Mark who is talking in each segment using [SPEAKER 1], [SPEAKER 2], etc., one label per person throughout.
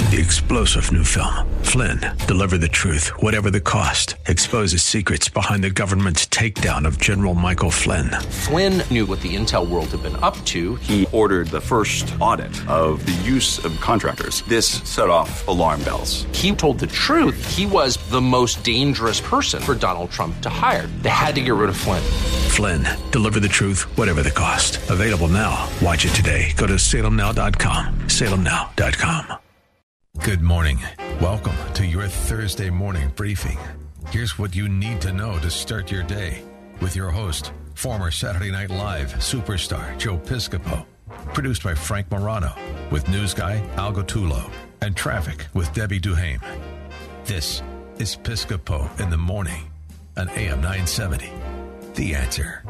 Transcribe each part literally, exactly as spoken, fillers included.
[SPEAKER 1] The explosive new film, Flynn, deliver the truth, whatever the cost, exposes secrets behind the government's takedown of General Michael Flynn.
[SPEAKER 2] Flynn knew what the intel world had been up to.
[SPEAKER 3] He ordered the first audit of the use of contractors. This set off alarm bells.
[SPEAKER 2] He told the truth. He was the most dangerous person for Donald Trump to hire. They had to get rid of Flynn.
[SPEAKER 1] Flynn, deliver the truth, whatever the cost. Available now. Watch it today. Go to salem now dot com. salem now dot com.
[SPEAKER 4] Good morning. Welcome to your Thursday morning briefing. Here's what you need to know to start your day with your host, former Saturday Night Live superstar Joe Piscopo. Produced by Frank Morano with news guy Al Gottulo and traffic with Debbie Duhame. This is Piscopo in the morning on A M nine seventy. The Answer.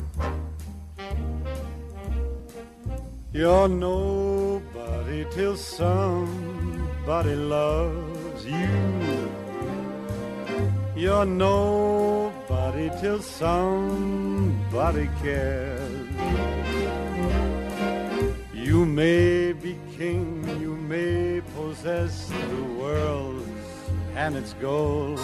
[SPEAKER 5] You're nobody till somebody loves you. You're nobody till somebody cares. You may be king, you may possess the world and its gold,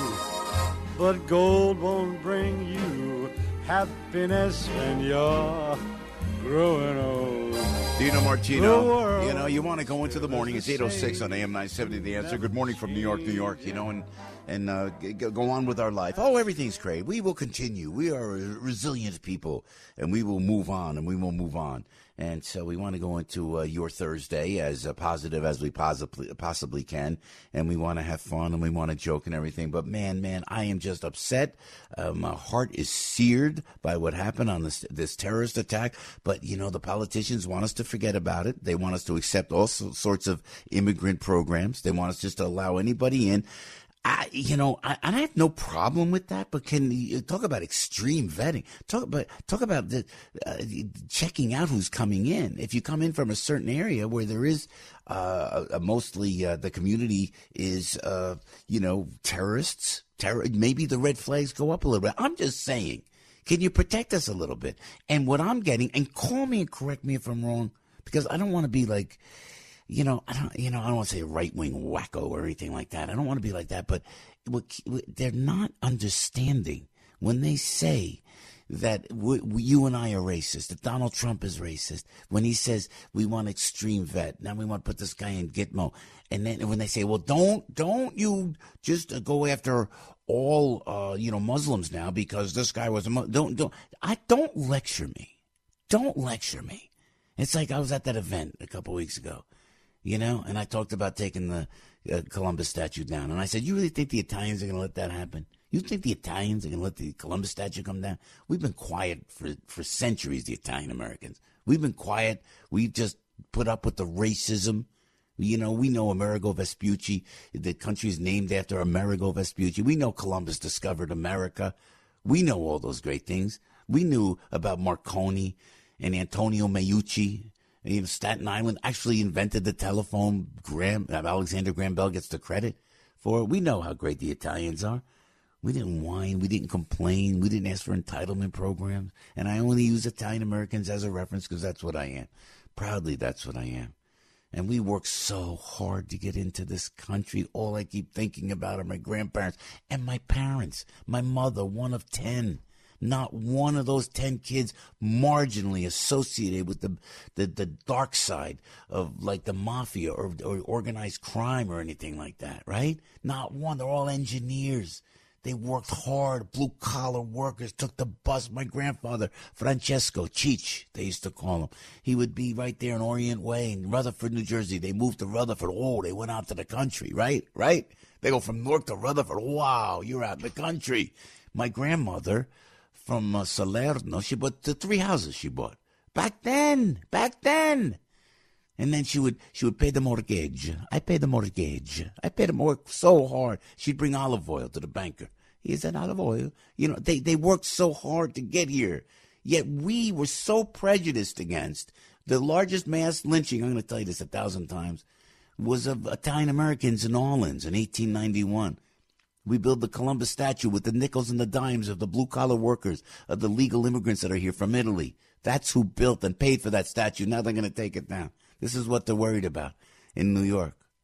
[SPEAKER 5] but gold won't bring you happiness when you're growing old.
[SPEAKER 6] Dino Martino, you know, you want to go into the morning. It's eight oh six on A M nine seventy, The Answer. Good morning from New York, New York, you know, and and uh, go on with our life. Oh, everything's great. We will continue. We are resilient people, and we will move on, and we will move on. And so we want to go into uh, your Thursday as uh, positive as we possibly possibly can, and we want to have fun, and we want to joke and everything. But man, man, I am just upset. Uh, my heart is seared by what happened on this this terrorist attack. But you know, the politicians want us to forget about it. They want us to accept all sorts of immigrant programs. They want us just to allow anybody in. I, you know, I, I have no problem with that, but can you talk about extreme vetting? Talk about talk about the uh, checking out who's coming in. If you come in from a certain area where there is uh, a, mostly uh, the community is, uh, you know, terrorists, terror, maybe the red flags go up a little bit. I'm just saying, can you protect us a little bit? And what I'm getting, and call me and correct me if I'm wrong, because I don't want to be like. You know, I don't. You know, I don't want to say right-wing wacko or anything like that. I don't want to be like that. But they're not understanding when they say that we, we, you and I are racist. That Donald Trump is racist. When he says we want extreme vet, now we want to put this guy in Gitmo. And then when they say, well, don't don't you just go after all uh, you know Muslims now because this guy was a Muslim. Don't don't. I don't lecture me. Don't lecture me. It's like I was at that event a couple weeks ago. You know, and I talked about taking the uh, Columbus statue down. And I said, you really think the Italians are going to let that happen? You think the Italians are going to let the Columbus statue come down? We've been quiet for, for centuries, the Italian Americans. We've been quiet. We've just put up with the racism. You know, we know Amerigo Vespucci. The country is named after Amerigo Vespucci. We know Columbus discovered America. We know all those great things. We knew about Marconi and Antonio Meucci. Even Staten Island actually invented the telephone. Graham, Alexander Graham Bell gets the credit for it. We know how great the Italians are. We didn't whine. We didn't complain. We didn't ask for entitlement programs. And I only use Italian Americans as a reference because that's what I am. Proudly, that's what I am. And we worked so hard to get into this country. All I keep thinking about are my grandparents and my parents. My mother, one of ten. Not one of those ten kids marginally associated with the, the, the dark side of like the mafia or, or organized crime or anything like that, right? Not one. They're all engineers. They worked hard. Blue-collar workers took the bus. My grandfather, Francesco Cheech, they used to call him. He would be right there in Orient Way in Rutherford, New Jersey. They moved to Rutherford. Oh, they went out to the country, right? Right? They go from Newark to Rutherford. Wow, you're out in the country. My grandmother... From uh, Salerno, she bought the three houses she bought. Back then, back then. And then she would she would pay the mortgage. I pay the mortgage. I paid them work so hard. She'd bring olive oil to the banker. Here's that olive oil. You know, they, they worked so hard to get here. Yet we were so prejudiced against. The largest mass lynching, I'm going to tell you this a thousand times, was of Italian Americans in New Orleans in eighteen ninety-one. We build the Columbus statue with the nickels and the dimes of the blue-collar workers, of the legal immigrants that are here from Italy. That's who built and paid for that statue. Now they're going to take it down. This is what they're worried about in New York.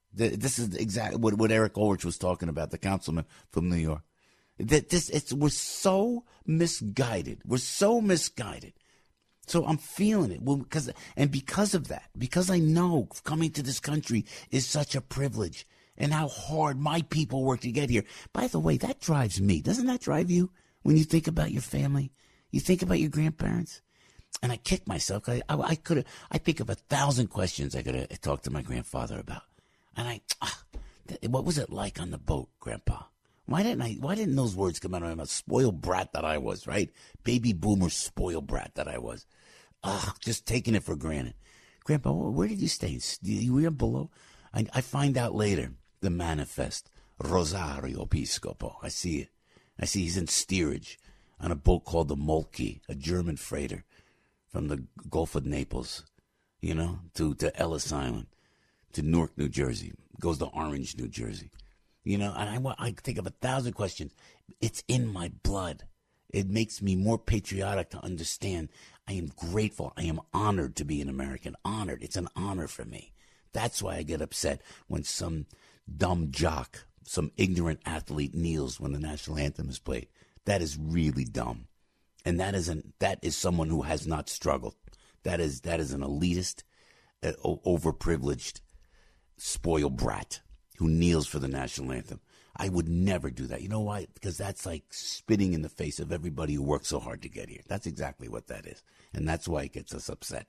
[SPEAKER 6] This is exactly what, what Eric Ulrich was talking about, the councilman from New York. That this, it's, we're so misguided. We're so misguided. So I'm feeling it. Well, because, and because of that, because I know coming to this country is such a privilege and how hard my people work to get here. By the way, that drives me. Doesn't that drive you when you think about your family? You think about your grandparents? And I kick myself. I, I, I could have, I think of a thousand questions I could have talked to my grandfather about. And I, ah, what was it like on the boat, Grandpa? Why didn't I? Why didn't those words come out of my mouth? Spoiled brat that I was, right? Baby boomer spoiled brat that I was. Ah, just taking it for granted. Grandpa, where did you stay? You were below. I, I find out later. The manifest, Rosario Piscopo. I see it. I see he's in steerage on a boat called the Moltke, a German freighter from the Gulf of Naples, you know, to to Ellis Island. To Newark, New Jersey, goes to Orange, New Jersey. You know, and I, I think of a thousand questions. It's in my blood. It makes me more patriotic to understand. I am grateful. I am honored to be an American. Honored. It's an honor for me. That's why I get upset when some dumb jock, some ignorant athlete kneels when the national anthem is played. That is really dumb. And that is, an, that is someone who has not struggled. That is, that is an elitist, uh, overprivileged, spoiled brat who kneels for the national anthem. I would never do that. You know why? Because that's like spitting in the face of everybody who worked so hard to get here. That's exactly what that is. And that's why it gets us upset.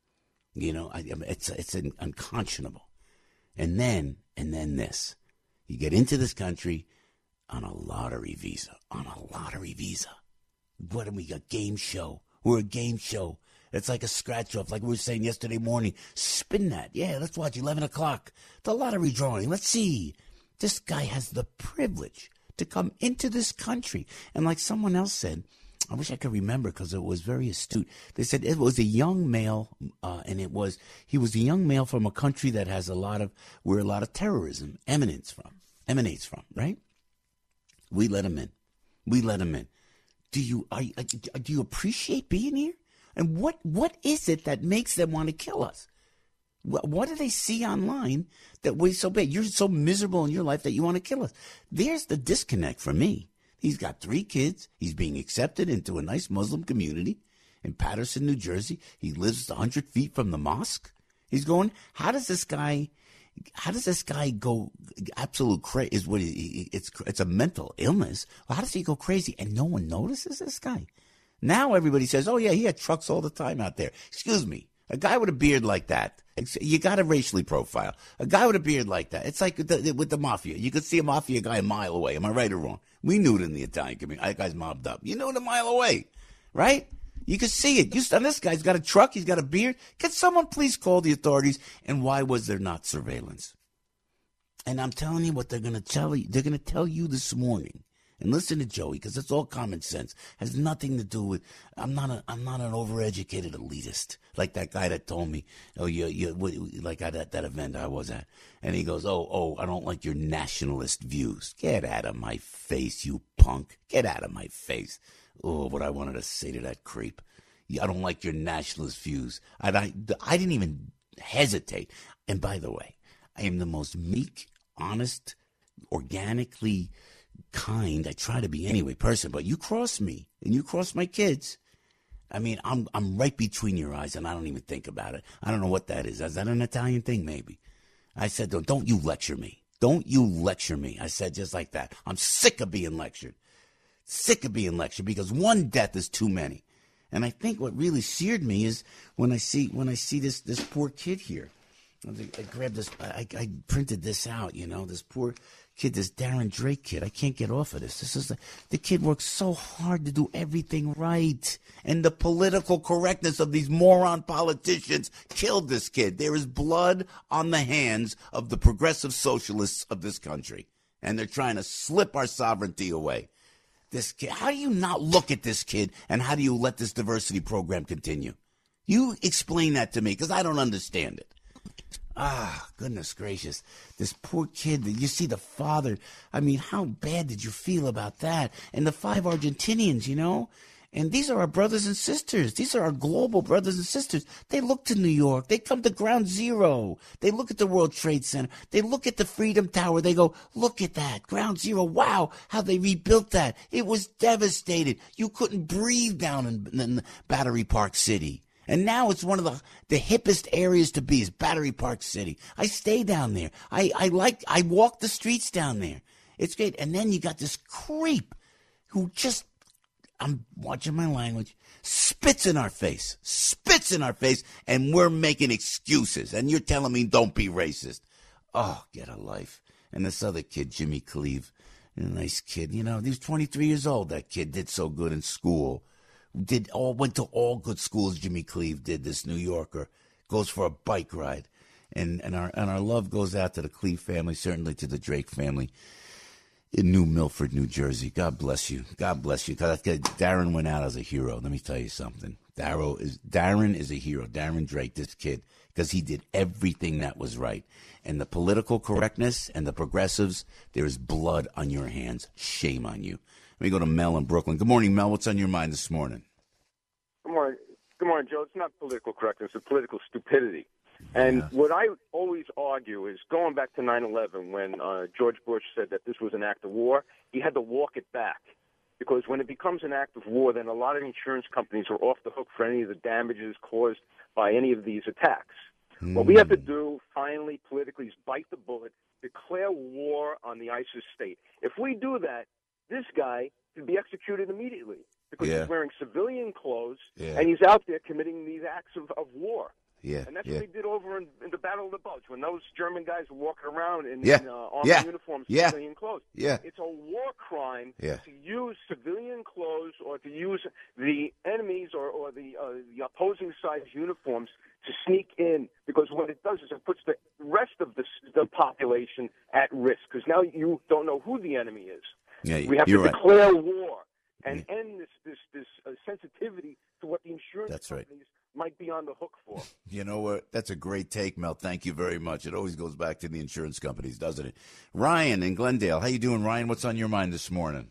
[SPEAKER 6] You know, I, it's it's unconscionable. And then, and then this. You get into this country on a lottery visa. On a lottery visa. What are we, a game show? We're a game show. It's like a scratch-off, like we were saying yesterday morning. Spin that. Yeah, let's watch eleven o'clock. The lottery drawing. Let's see. This guy has the privilege to come into this country. And like someone else said, I wish I could remember because it was very astute. They said it was a young male, uh, and it was he was a young male from a country that has a lot of, where a lot of terrorism emanates from, emanates from, right? We let him in. We let him in. Do you, are, do you appreciate being here? And what, what is it that makes them want to kill us? What, what do they see online that we're so bad? You're so miserable in your life that you want to kill us. There's the disconnect for me. He's got three kids. He's being accepted into a nice Muslim community in Patterson, New Jersey. He lives one hundred feet from the mosque. He's going, how does this guy, how does this guy go absolute crazy? Is what he, it's, it's a mental illness. How does he go crazy? And no one notices this guy. Now everybody says, oh, yeah, he had trucks all the time out there. Excuse me. A guy with a beard like that, you got to racially profile. A guy with a beard like that, it's like with the, with the mafia. You could see a mafia guy a mile away. Am I right or wrong? We knew it in the Italian community. That guy's mobbed up. You knew it a mile away, right? You could see it. You, and this guy's got a truck. He's got a beard. Can someone please call the authorities? And why was there not surveillance? And I'm telling you what they're going to tell you. They're going to tell you this morning. And listen to Joey, because it's all common sense. Has nothing to do with. I'm not a. I'm not an overeducated elitist like that guy that told me. Oh, you, you, like at that, that event I was at, and he goes, "Oh, oh, I don't like your nationalist views. Get out of my face, you punk. Get out of my face." Oh, what I wanted to say to that creep. I don't like your nationalist views. I, I, I didn't even hesitate. And by the way, I am the most meek, honest, organically kind, I try to be anyway, person, but you cross me and you cross my kids. I mean, I'm I'm right between your eyes and I don't even think about it. I don't know what that is. Is that an Italian thing? Maybe. I said, don't, don't you lecture me. Don't you lecture me. I said just like that. I'm sick of being lectured. Sick of being lectured because one death is too many. And I think what really seared me is when I see when I see this this poor kid here. I grabbed this, I, I printed this out, you know, this poor kid, this Darren Drake kid. I can't get off of this. This is the, the kid works so hard to do everything right. And the political correctness of these moron politicians killed this kid. There is blood on the hands of the progressive socialists of this country. And they're trying to slip our sovereignty away. This kid, how do you not look at this kid and how do you let this diversity program continue? You explain that to me because I don't understand it. Ah, goodness gracious. This poor kid, you see the father. I mean, how bad did you feel about that? And the five Argentinians, you know? And these are our brothers and sisters. These are our global brothers and sisters. They look to New York. They come to Ground Zero. They look at the World Trade Center. They look at the Freedom Tower. They go, look at that. Ground Zero. Wow, how they rebuilt that. It was devastated. You couldn't breathe down in, in Battery Park City. And now it's one of the, the hippest areas to be is Battery Park City. I stay down there. I, I like, I walk the streets down there. It's great. And then you got this creep who just, I'm watching my language, spits in our face, spits in our face, and we're making excuses. And you're telling me don't be racist. Oh, get a life. And this other kid, Jimmy Cleave, a nice kid. You know, he was twenty-three years old. That kid did so good in school. Did all went to all good schools. Jimmy Cleave did. This New Yorker goes for a bike ride. And, and, our, and our love goes out to the Cleave family, certainly to the Drake family in New Milford, New Jersey. God bless you. God bless you. Because Darren went out as a hero. Let me tell you something. Darren is, Darren is a hero. Darren Drake, this kid, because he did everything that was right. And the political correctness and the progressives, there is blood on your hands. Shame on you. Let me go to Mel in Brooklyn. Good morning, Mel. What's on your mind this morning?
[SPEAKER 7] Good morning. Good morning, Joe. It's not political correctness. It's political stupidity. And yeah. What I always argue is going back to nine eleven when uh, George Bush said that this was an act of war, he had to walk it back. Because when it becomes an act of war, then a lot of insurance companies are off the hook for any of the damages caused by any of these attacks. Mm. What we have to do, finally, politically, is bite the bullet, declare war on the ISIS state. If we do that, this guy could be executed immediately because yeah. he's wearing civilian clothes yeah. and he's out there committing these acts of, of war.
[SPEAKER 6] Yeah,
[SPEAKER 7] and that's
[SPEAKER 6] yeah.
[SPEAKER 7] what they did over in, in the Battle of the Bulge when those German guys were walking around in,
[SPEAKER 6] yeah.
[SPEAKER 7] in uh, army
[SPEAKER 6] yeah.
[SPEAKER 7] uniforms,
[SPEAKER 6] yeah.
[SPEAKER 7] civilian clothes.
[SPEAKER 6] Yeah.
[SPEAKER 7] It's a war crime
[SPEAKER 6] yeah.
[SPEAKER 7] to use civilian clothes or to use the enemies or, or the uh, the opposing side's uniforms to sneak in, because what it does is it puts the rest of the, the population at risk, because now you don't know who the enemy is.
[SPEAKER 6] Yeah,
[SPEAKER 7] we have
[SPEAKER 6] you're
[SPEAKER 7] to
[SPEAKER 6] right.
[SPEAKER 7] declare war and
[SPEAKER 6] yeah.
[SPEAKER 7] end this this this uh, sensitivity to what the insurance
[SPEAKER 6] That's
[SPEAKER 7] companies
[SPEAKER 6] right.
[SPEAKER 7] might be on the hook for.
[SPEAKER 6] You know what? That's a great take, Mel. Thank you very much. It always goes back to the insurance companies, doesn't it? Ryan in Glendale. How you doing, Ryan? What's on your mind this morning?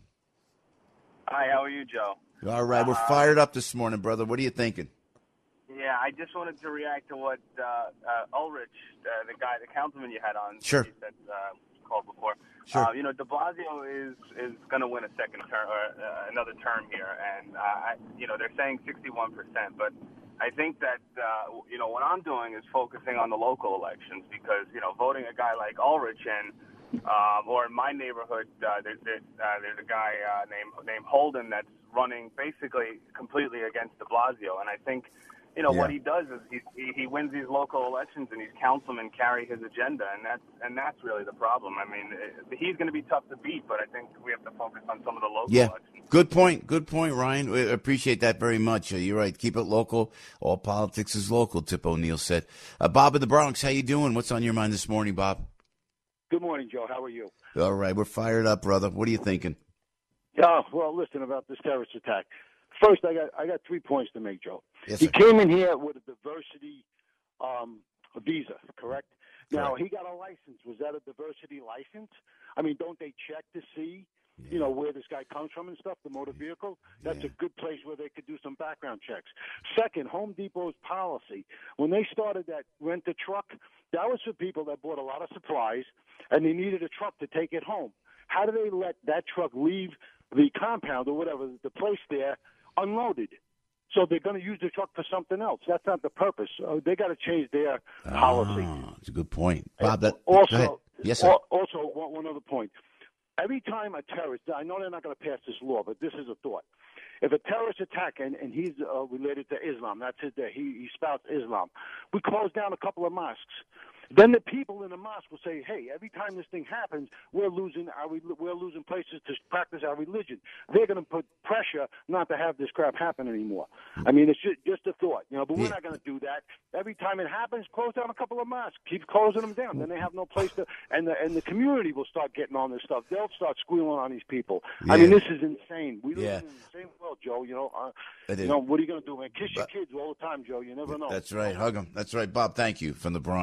[SPEAKER 8] Hi, how are you, Joe?
[SPEAKER 6] All right. We're uh, fired up this morning, brother. What are you thinking?
[SPEAKER 8] Yeah, I just wanted to react to what uh, uh, Ulrich, uh, the guy, the councilman you had on,
[SPEAKER 6] sure.
[SPEAKER 8] that uh, called before.
[SPEAKER 6] Sure.
[SPEAKER 8] Uh, you know, De Blasio is is going to win a second term or uh, another term here, and uh, I, you know they're saying sixty-one percent, but I think that uh, you know what I'm doing is focusing on the local elections, because you know voting a guy like Ulrich in, um, or in my neighborhood, uh, there's there's, uh, there's a guy uh, named named Holden that's running basically completely against De Blasio, and I think. You know, yeah. what he does is he, he wins these local elections and these councilmen carry his agenda, and that's, and that's really the problem. I mean, it, he's going to be tough to beat, but I think we have to focus on some of the local
[SPEAKER 6] yeah.
[SPEAKER 8] elections.
[SPEAKER 6] Good point. Good point, Ryan. We appreciate that very much. Uh, you're right. Keep it local. All politics is local, Tip O'Neill said. Uh, Bob in the Bronx, how you doing? What's on your mind this morning, Bob?
[SPEAKER 9] Good morning, Joe. How are you?
[SPEAKER 6] All right. We're fired up, brother. What are you thinking?
[SPEAKER 9] Yeah, well, listen, about this terrorist attack. First, I got I got three points to make, Joe.
[SPEAKER 6] Yes,
[SPEAKER 9] he
[SPEAKER 6] sir.
[SPEAKER 9] came in here with a diversity um, visa, correct? Now,
[SPEAKER 6] correct.
[SPEAKER 9] he got a license. Was that a diversity license? I mean, don't they check to see, yeah. you know, where this guy comes from and stuff, the motor vehicle? That's
[SPEAKER 6] yeah.
[SPEAKER 9] a good place where they could do some background checks. Second, Home Depot's policy. When they started that rent-a-truck, that was for people that bought a lot of supplies, and they needed a truck to take it home. How do they let that truck leave the compound or whatever, the place there, unloaded? So they're going to use the truck for something else. That's not the purpose. Uh, they got to change their
[SPEAKER 6] oh,
[SPEAKER 9] policy.
[SPEAKER 6] That's a good point, Bob. That
[SPEAKER 9] also,
[SPEAKER 6] yes, sir.
[SPEAKER 9] Also, one, one other point. Every time a terrorist, I know they're not going to pass this law, but this is a thought. If a terrorist attack, and, and he's uh, related to Islam, that's his day, he, he spouts Islam, we close down a couple of mosques. Then the people in the mosque will say, "Hey, every time this thing happens, we're losing our we're losing places to practice our religion." They're going to put pressure not to have this crap happen anymore. I mean, it's just, just a thought, you know. But we're
[SPEAKER 6] yeah.
[SPEAKER 9] not going to do that. Every time it happens, close down a couple of mosques. Keep closing them down. Then they have no place to, and the and the community will start getting on this stuff. They'll start squealing on these people.
[SPEAKER 6] Yeah.
[SPEAKER 9] I mean, this is insane. We live
[SPEAKER 6] yeah.
[SPEAKER 9] in the same world, Joe. You know, uh,
[SPEAKER 6] It
[SPEAKER 9] you
[SPEAKER 6] is.
[SPEAKER 9] know, what are you going to do, man? Kiss your
[SPEAKER 6] But,
[SPEAKER 9] kids all the time, Joe. You never know.
[SPEAKER 6] That's right. Hug them. That's right, Bob. Thank you from the Bronx. There it is.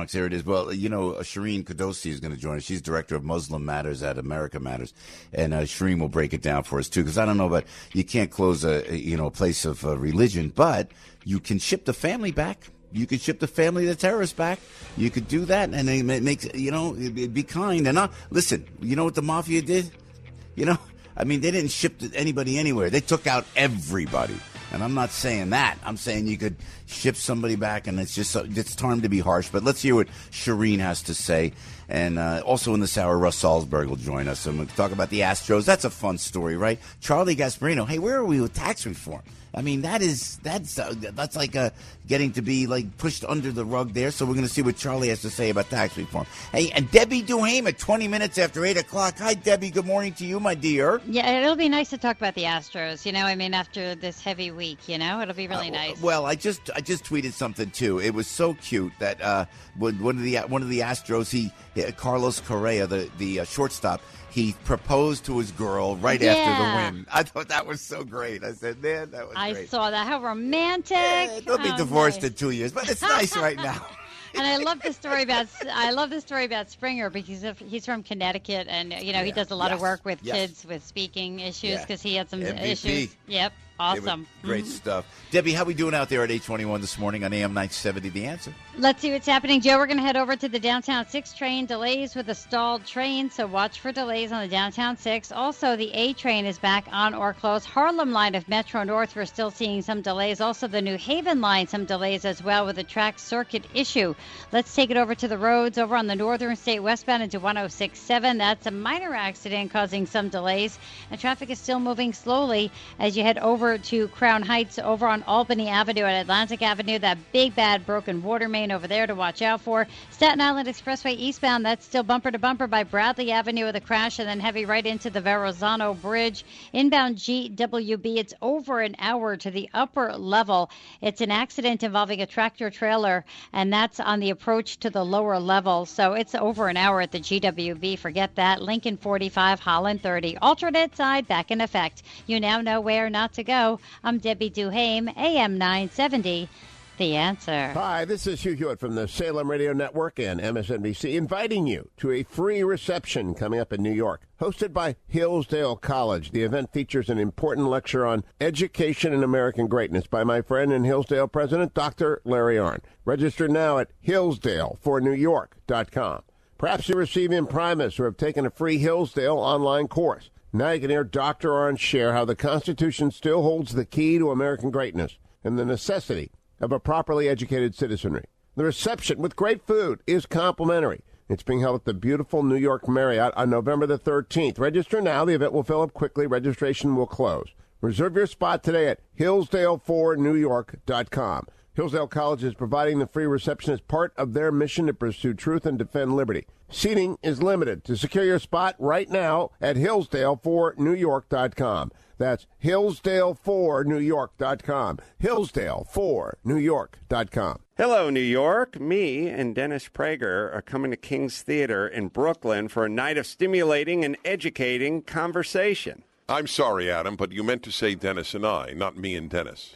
[SPEAKER 6] Well, you know, Shireen Kudosi is going to join us. She's director of Muslim Matters at America Matters, and uh, Shireen will break it down for us too. Because I don't know, but you can't close a you know a place of uh, religion, but you can ship the family back. You could ship the family, the terrorists back. You could do that, and it makes you know it'd be kind. And not listen. You know what the mafia did? You know, I mean, they didn't ship anybody anywhere. They took out everybody. And I'm not saying that. I'm saying you could ship somebody back, and it's just it's time to be harsh. But let's hear what Shireen has to say. And uh, also in this hour, Russ Salzberg will join us, and we'll talk about the Astros. That's a fun story, right? Charlie Gasparino. Hey, where are we with tax reform? I mean, that is that's uh, that's like uh, getting to be like pushed under the rug there. So we're going to see what Charlie has to say about tax reform. Hey, and Debbie Duhame at twenty minutes after eight o'clock. Hi, Debbie. Good morning to you, my dear.
[SPEAKER 10] Yeah, it'll be nice to talk about the Astros. You know, I mean, after this heavy week, you know, it'll be really uh, nice.
[SPEAKER 6] Well, I just I just tweeted something too. It was so cute that uh, when one of the one of the Astros, he Carlos Correa, the the uh, shortstop. He proposed to his girl right
[SPEAKER 10] yeah.
[SPEAKER 6] after the win. I thought that was so great. I said, man, that was
[SPEAKER 10] I
[SPEAKER 6] great.
[SPEAKER 10] I saw that. How romantic.
[SPEAKER 6] Yeah, they'll be
[SPEAKER 10] oh,
[SPEAKER 6] divorced
[SPEAKER 10] nice.
[SPEAKER 6] in two years, but it's nice right now.
[SPEAKER 10] And I love the story about I love the story about Springer because he's from Connecticut, and you know yeah. he does a lot
[SPEAKER 6] yes.
[SPEAKER 10] of work with
[SPEAKER 6] yes.
[SPEAKER 10] kids with speaking issues because yeah. he had some
[SPEAKER 6] M V P.
[SPEAKER 10] issues. Yep, awesome,
[SPEAKER 6] great
[SPEAKER 10] mm-hmm.
[SPEAKER 6] stuff. Debbie, how we doing out there at eight twenty-one this morning on A M nine seventy? The Answer.
[SPEAKER 10] Let's see what's happening, Joe. We're going to head over to the Downtown six train. Delays with a stalled train, so watch for delays on the Downtown six. Also, the A train is back on or closed. Harlem line of Metro North, we're still seeing some delays. Also, the New Haven line, some delays as well with a track circuit issue. Let's take it over to the roads over on the Northern State westbound into one oh six point seven. That's a minor accident causing some delays, and traffic is still moving slowly as you head over to Crown Heights over on Albany Avenue at Atlantic Avenue. That big bad broken water main over there to watch out for. Staten Island Expressway eastbound, that's still bumper to bumper by Bradley Avenue with a crash, and then heavy right into the Verrazano Bridge. Inbound G W B, it's over an hour to the upper level. It's an accident involving a tractor trailer, and that's on the approach to the lower level. So it's over an hour at the G W B. Forget that. Lincoln forty-five, Holland thirty. Alternate side back in effect. You now know where not to go. I'm Debbie Duhame, A M nine seventy. The Answer.
[SPEAKER 11] Hi, this is Hugh Hewitt from the Salem Radio Network and M S N B C, inviting you to a free reception coming up in New York, hosted by Hillsdale College. The event features an important lecture on education and American greatness by my friend and Hillsdale president, Doctor Larry Arnn. Register now at hillsdale for new york dot com. Perhaps you receive Imprimis or have taken a free Hillsdale online course. Now you can hear Doctor Arnn share how the Constitution still holds the key to American greatness and the necessity of a properly educated citizenry. The reception with great food is complimentary. It's being held at the beautiful New York Marriott on November the thirteenth. Register now. The event will fill up quickly. Registration will close. Reserve your spot today at hillsdale for new york dot com. Hillsdale College is providing the free reception as part of their mission to pursue truth and defend liberty. Seating is limited. To secure your spot right now at hillsdale for new york dot com. That's hillsdale for new york dot com. hillsdale for new york dot com.
[SPEAKER 12] Hello, New York. Me and Dennis Prager are coming to King's Theater in Brooklyn for a night of stimulating and educating conversation.
[SPEAKER 13] I'm sorry, Adam, but you meant to say Dennis and I, not me and Dennis.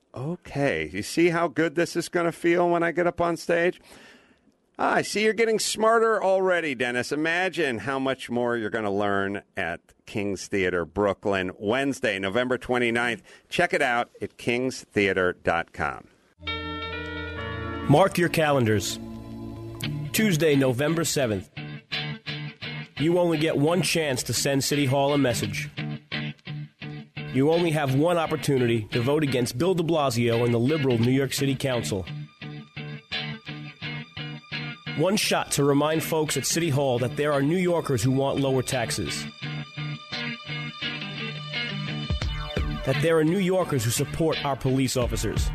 [SPEAKER 12] Okay. You see how good this is going to feel when I get up on stage? Ah, I see you're getting smarter already, Dennis. Imagine how much more you're going to learn at King's Theater, Brooklyn, Wednesday, November twenty-ninth. Check it out at kings theater dot com.
[SPEAKER 14] Mark your calendars. Tuesday, November seventh. You only get one chance to send City Hall a message. You only have one opportunity to vote against Bill de Blasio and the liberal New York City Council. One shot to remind folks at City Hall that there are New Yorkers who want lower taxes. That there are New Yorkers who support our police officers.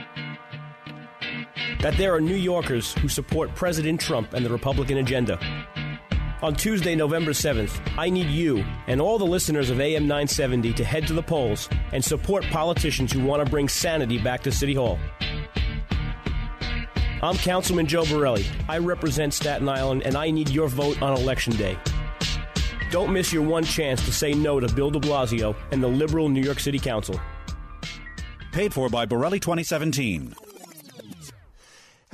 [SPEAKER 14] That there are New Yorkers who support President Trump and the Republican agenda. On Tuesday, November seventh, I need you and all the listeners of A M nine seventy to head to the polls and support politicians who want to bring sanity back to City Hall. I'm Councilman Joe Borelli. I represent Staten Island, and I need your vote on Election Day. Don't miss your one chance to say no to Bill de Blasio and the liberal New York City Council.
[SPEAKER 15] Paid for by Borelli twenty seventeen.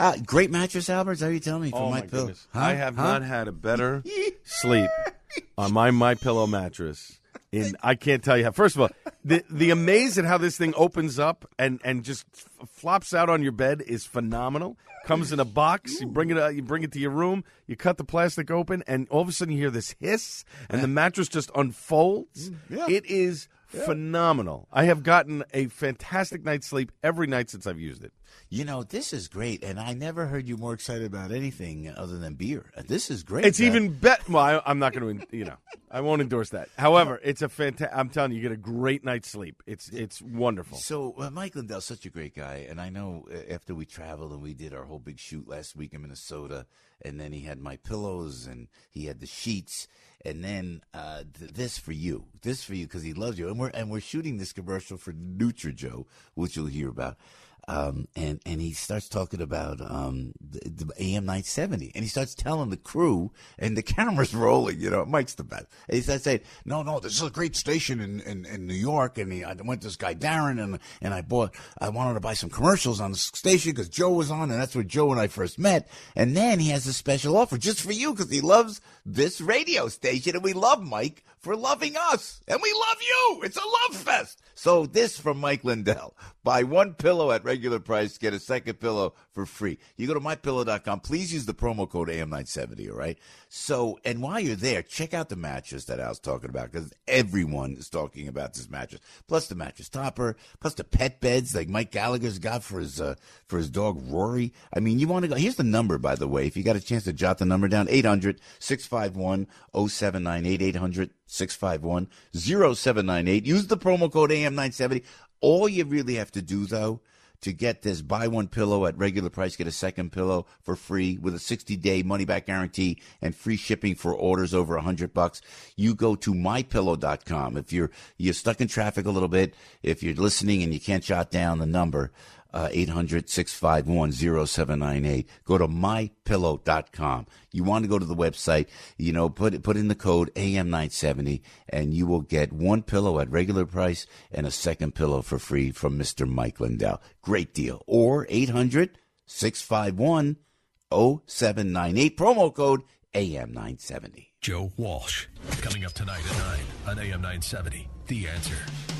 [SPEAKER 6] Uh, great mattress, Albert. Is that what you're telling me? For
[SPEAKER 15] Oh,
[SPEAKER 6] my,
[SPEAKER 15] my
[SPEAKER 6] pillow.
[SPEAKER 15] goodness.
[SPEAKER 6] Huh?
[SPEAKER 15] I have
[SPEAKER 6] Huh?
[SPEAKER 15] not had a better sleep on my My Pillow mattress. In I can't tell you how. First of all, the the amaze at how this thing opens up and, and just f- flops out on your bed is phenomenal. Comes in a box. You bring it out, you bring it to your room. You cut the plastic open, and all of a sudden you hear this hiss, and the mattress just unfolds.
[SPEAKER 6] Yeah.
[SPEAKER 15] It is phenomenal. I have gotten a fantastic night's sleep every night since I've used it.
[SPEAKER 6] You know, this is great, and I never heard you more excited about anything other than beer. This is great.
[SPEAKER 15] It's
[SPEAKER 6] man.
[SPEAKER 15] even better. Well, I, I'm not going to, you know, I won't endorse that. However, it's a fantastic. I'm telling you, you get a great night's sleep. It's it's wonderful.
[SPEAKER 6] So uh, Mike Lindell's such a great guy, and I know uh, after we traveled and we did our whole big shoot last week in Minnesota, and then he had my pillows and he had the sheets, and then uh, th- this for you, this for you because he loves you, and we're and we're shooting this commercial for Nutrijo, which you'll hear about. Um, and, and he starts talking about um, the, the A M nine seventy, and he starts telling the crew, and the camera's rolling, you know, Mike's the best. And he starts saying, no, no, this is a great station in, in, in New York, and he, I went to this guy Darren, and and I bought, I wanted to buy some commercials on the station because Joe was on, and that's where Joe and I first met. And then he has a special offer just for you because he loves this radio station, and we love Mike for loving us, and we love you. It's a love fest. So this from Mike Lindell. Buy one pillow at regular price, get a second pillow for free. You go to my pillow dot com. Please use the promo code A M nine seventy, all right? So, and while you're there, check out the mattress that Al's talking about because everyone is talking about this mattress. Plus the mattress topper, plus the pet beds like Mike Gallagher's got for his uh, for his dog Rory. I mean, you want to go. Here's the number, by the way. If you got a chance to jot the number down, eight hundred, six five one, oh seven nine eight, eight hundred, six five one, oh seven nine eight. Use the promo code A M nine seventy. All you really have to do, though, to get this buy one pillow at regular price, get a second pillow for free with a sixty-day money-back guarantee and free shipping for orders over one hundred bucks, you go to my pillow dot com. If you're you're stuck in traffic a little bit, if you're listening and you can't jot down the number, uh, eight hundred, six five one, oh seven nine eight, go to my pillow dot com. You want to go to the website, you know, put put in the code A M nine seventy, and you will get one pillow at regular price and a second pillow for free from Mister Mike Lindell. Great deal. Or eight hundred, six five one, oh seven nine eight, promo code A M nine seventy.
[SPEAKER 1] Joe Walsh, coming up tonight at nine on A M nine seventy. The Answer.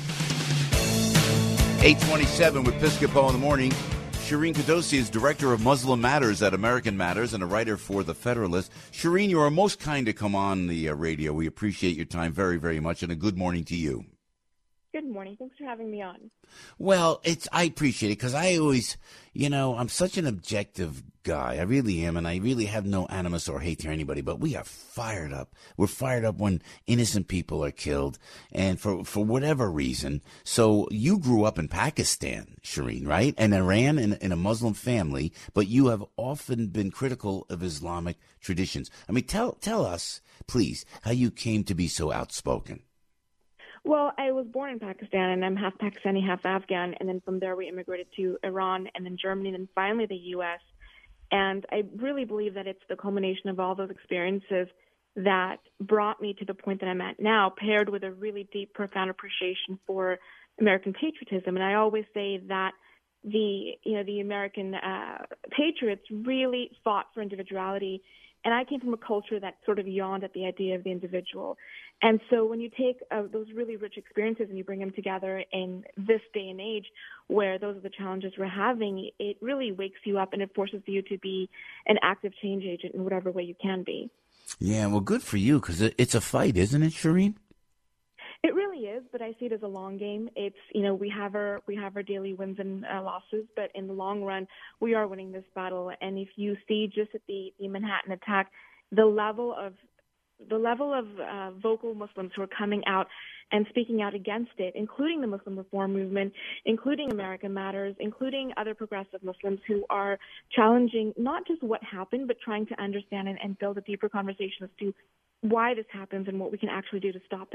[SPEAKER 6] eight twenty-seven with Piscopo in the morning. Shireen Qadosi is Director of Muslim Matters at American Matters and a writer for The Federalist. Shireen, you are most kind to come on the uh, radio. We appreciate your time very, very much, and a good morning to you.
[SPEAKER 16] Good morning. Thanks for having me on.
[SPEAKER 6] Well, it's I appreciate it because I always, you know, I'm such an objective guy. I really am, and I really have no animus or hate to anybody, but we are fired up. We're fired up when innocent people are killed, and for, for whatever reason. So you grew up in Pakistan, Shireen, right? And Iran in, in a Muslim family, but you have often been critical of Islamic traditions. I mean, tell tell us, please, how you came to be so outspoken.
[SPEAKER 16] Well, I was born in Pakistan, and I'm half Pakistani, half Afghan, and then from there we immigrated to Iran, and then Germany, and then finally the U S And I really believe that it's the culmination of all those experiences that brought me to the point that I'm at now, paired with a really deep, profound appreciation for American patriotism. And I always say that the, you know, the American uh, patriots really fought for individuality. And I came from a culture that sort of yawned at the idea of the individual. And so when you take uh, those really rich experiences and you bring them together in this day and age where those are the challenges we're having, it really wakes you up and it forces you to be an active change agent in whatever way you can be.
[SPEAKER 6] Yeah, well, good for you because it's a fight, isn't it, Shireen?
[SPEAKER 16] It really is, but I see it as a long game. It's, you know, we have our we have our daily wins and uh, losses, but in the long run, we are winning this battle. And if you see just at the, the Manhattan attack, the level of the level of uh, vocal Muslims who are coming out and speaking out against it, including the Muslim Reform Movement, including American Matters, including other progressive Muslims who are challenging not just what happened, but trying to understand and, and build a deeper conversation as to why this happens and what we can actually do to stop it.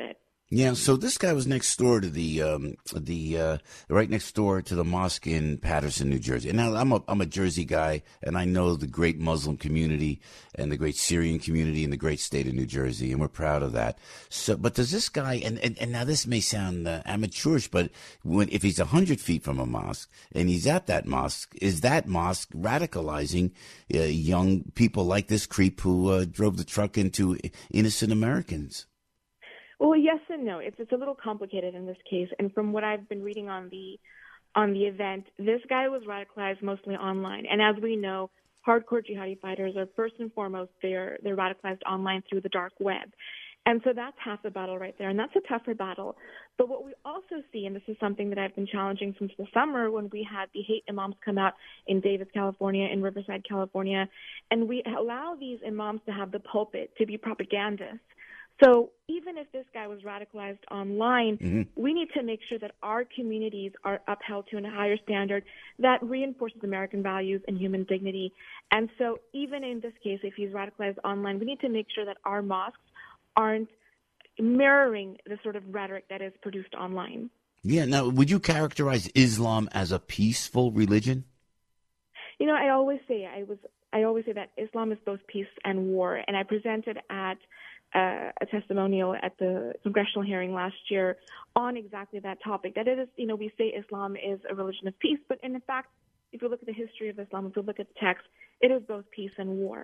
[SPEAKER 6] Yeah, so this guy was next door to the um, the uh, right next door to the mosque in Paterson, New Jersey. And now I'm a I'm a Jersey guy, and I know the great Muslim community and the great Syrian community in the great state of New Jersey, and we're proud of that. So, but does this guy? And and, and now this may sound uh, amateurish, but when if he's a hundred feet from a mosque and he's at that mosque, is that mosque radicalizing uh, young people like this creep who uh, drove the truck into innocent Americans?
[SPEAKER 16] Well, yes and no. It's it's a little complicated in this case, and from what I've been reading on the on the event, this guy was radicalized mostly online. And as we know, hardcore jihadi fighters are first and foremost they're they're radicalized online through the dark web, and so that's half the battle right there, and that's a tougher battle. But what we also see, and this is something that I've been challenging since the summer when we had the hate imams come out in Davis, California, in Riverside, California, and we allow these imams to have the pulpit to be propagandists. So even if this guy was radicalized online, mm-hmm. we need to make sure that our communities are upheld to a higher standard that reinforces American values and human dignity. And so even in this case, if he's radicalized online, we need to make sure that our mosques aren't mirroring the sort of rhetoric that is produced online.
[SPEAKER 6] Yeah. Now, would you characterize Islam as a peaceful religion?
[SPEAKER 16] You know, I always say I was. I always say that Islam is both peace and war, and I presented at Uh, a testimonial at the congressional hearing last year on exactly that topic. That it is, you know, we say Islam is a religion of peace, but in fact, if you look at the history of Islam, if you look at the text, it is both peace and war.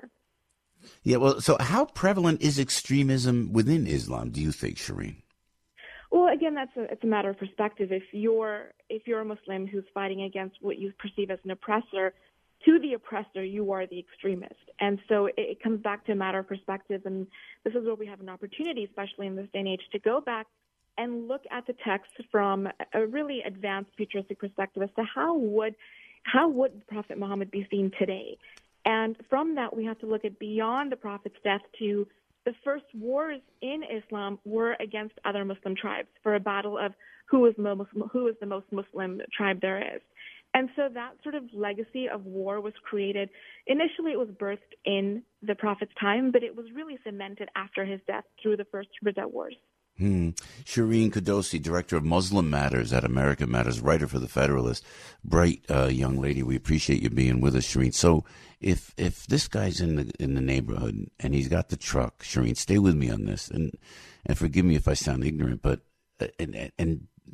[SPEAKER 6] Yeah, well, so how prevalent is extremism within Islam, do you think, Shireen?
[SPEAKER 16] Well, again, that's a, it's a matter of perspective. If you're if you're a Muslim who's fighting against what you perceive as an oppressor, to the oppressor, you are the extremist. And so it, it comes back to a matter of perspective, and this is where we have an opportunity, especially in this day and age, to go back and look at the text from a really advanced futuristic perspective as to how would how would Prophet Muhammad be seen today. And from that, we have to look at beyond the Prophet's death to the first wars in Islam were against other Muslim tribes for a battle of who is, most, who is the most Muslim tribe there is. And so that sort of legacy of war was created. Initially, it was birthed in the Prophet's time, but it was really cemented after his death through the first Ridda Wars.
[SPEAKER 6] Hmm. Shireen Quddousi, Director of Muslim Matters at American Matters, writer for The Federalist. Bright uh, young lady. We appreciate you being with us, Shireen. So if if this guy's in the in the neighborhood and he's got the truck, Shireen, stay with me on this. And, and forgive me if I sound ignorant, but uh, and and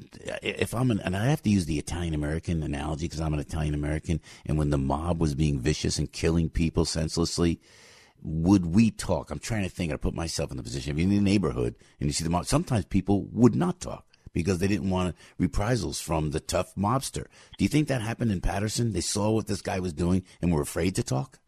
[SPEAKER 6] if I'm an, and I have to use the Italian American analogy because I'm an Italian American, and when the mob was being vicious and killing people senselessly, would we talk? I'm trying to think. I put myself in the position. If you're in the neighborhood and you see the mob, sometimes people would not talk because they didn't want reprisals from the tough mobster. Do you think that happened in Paterson? They saw what this guy was doing and were afraid to talk?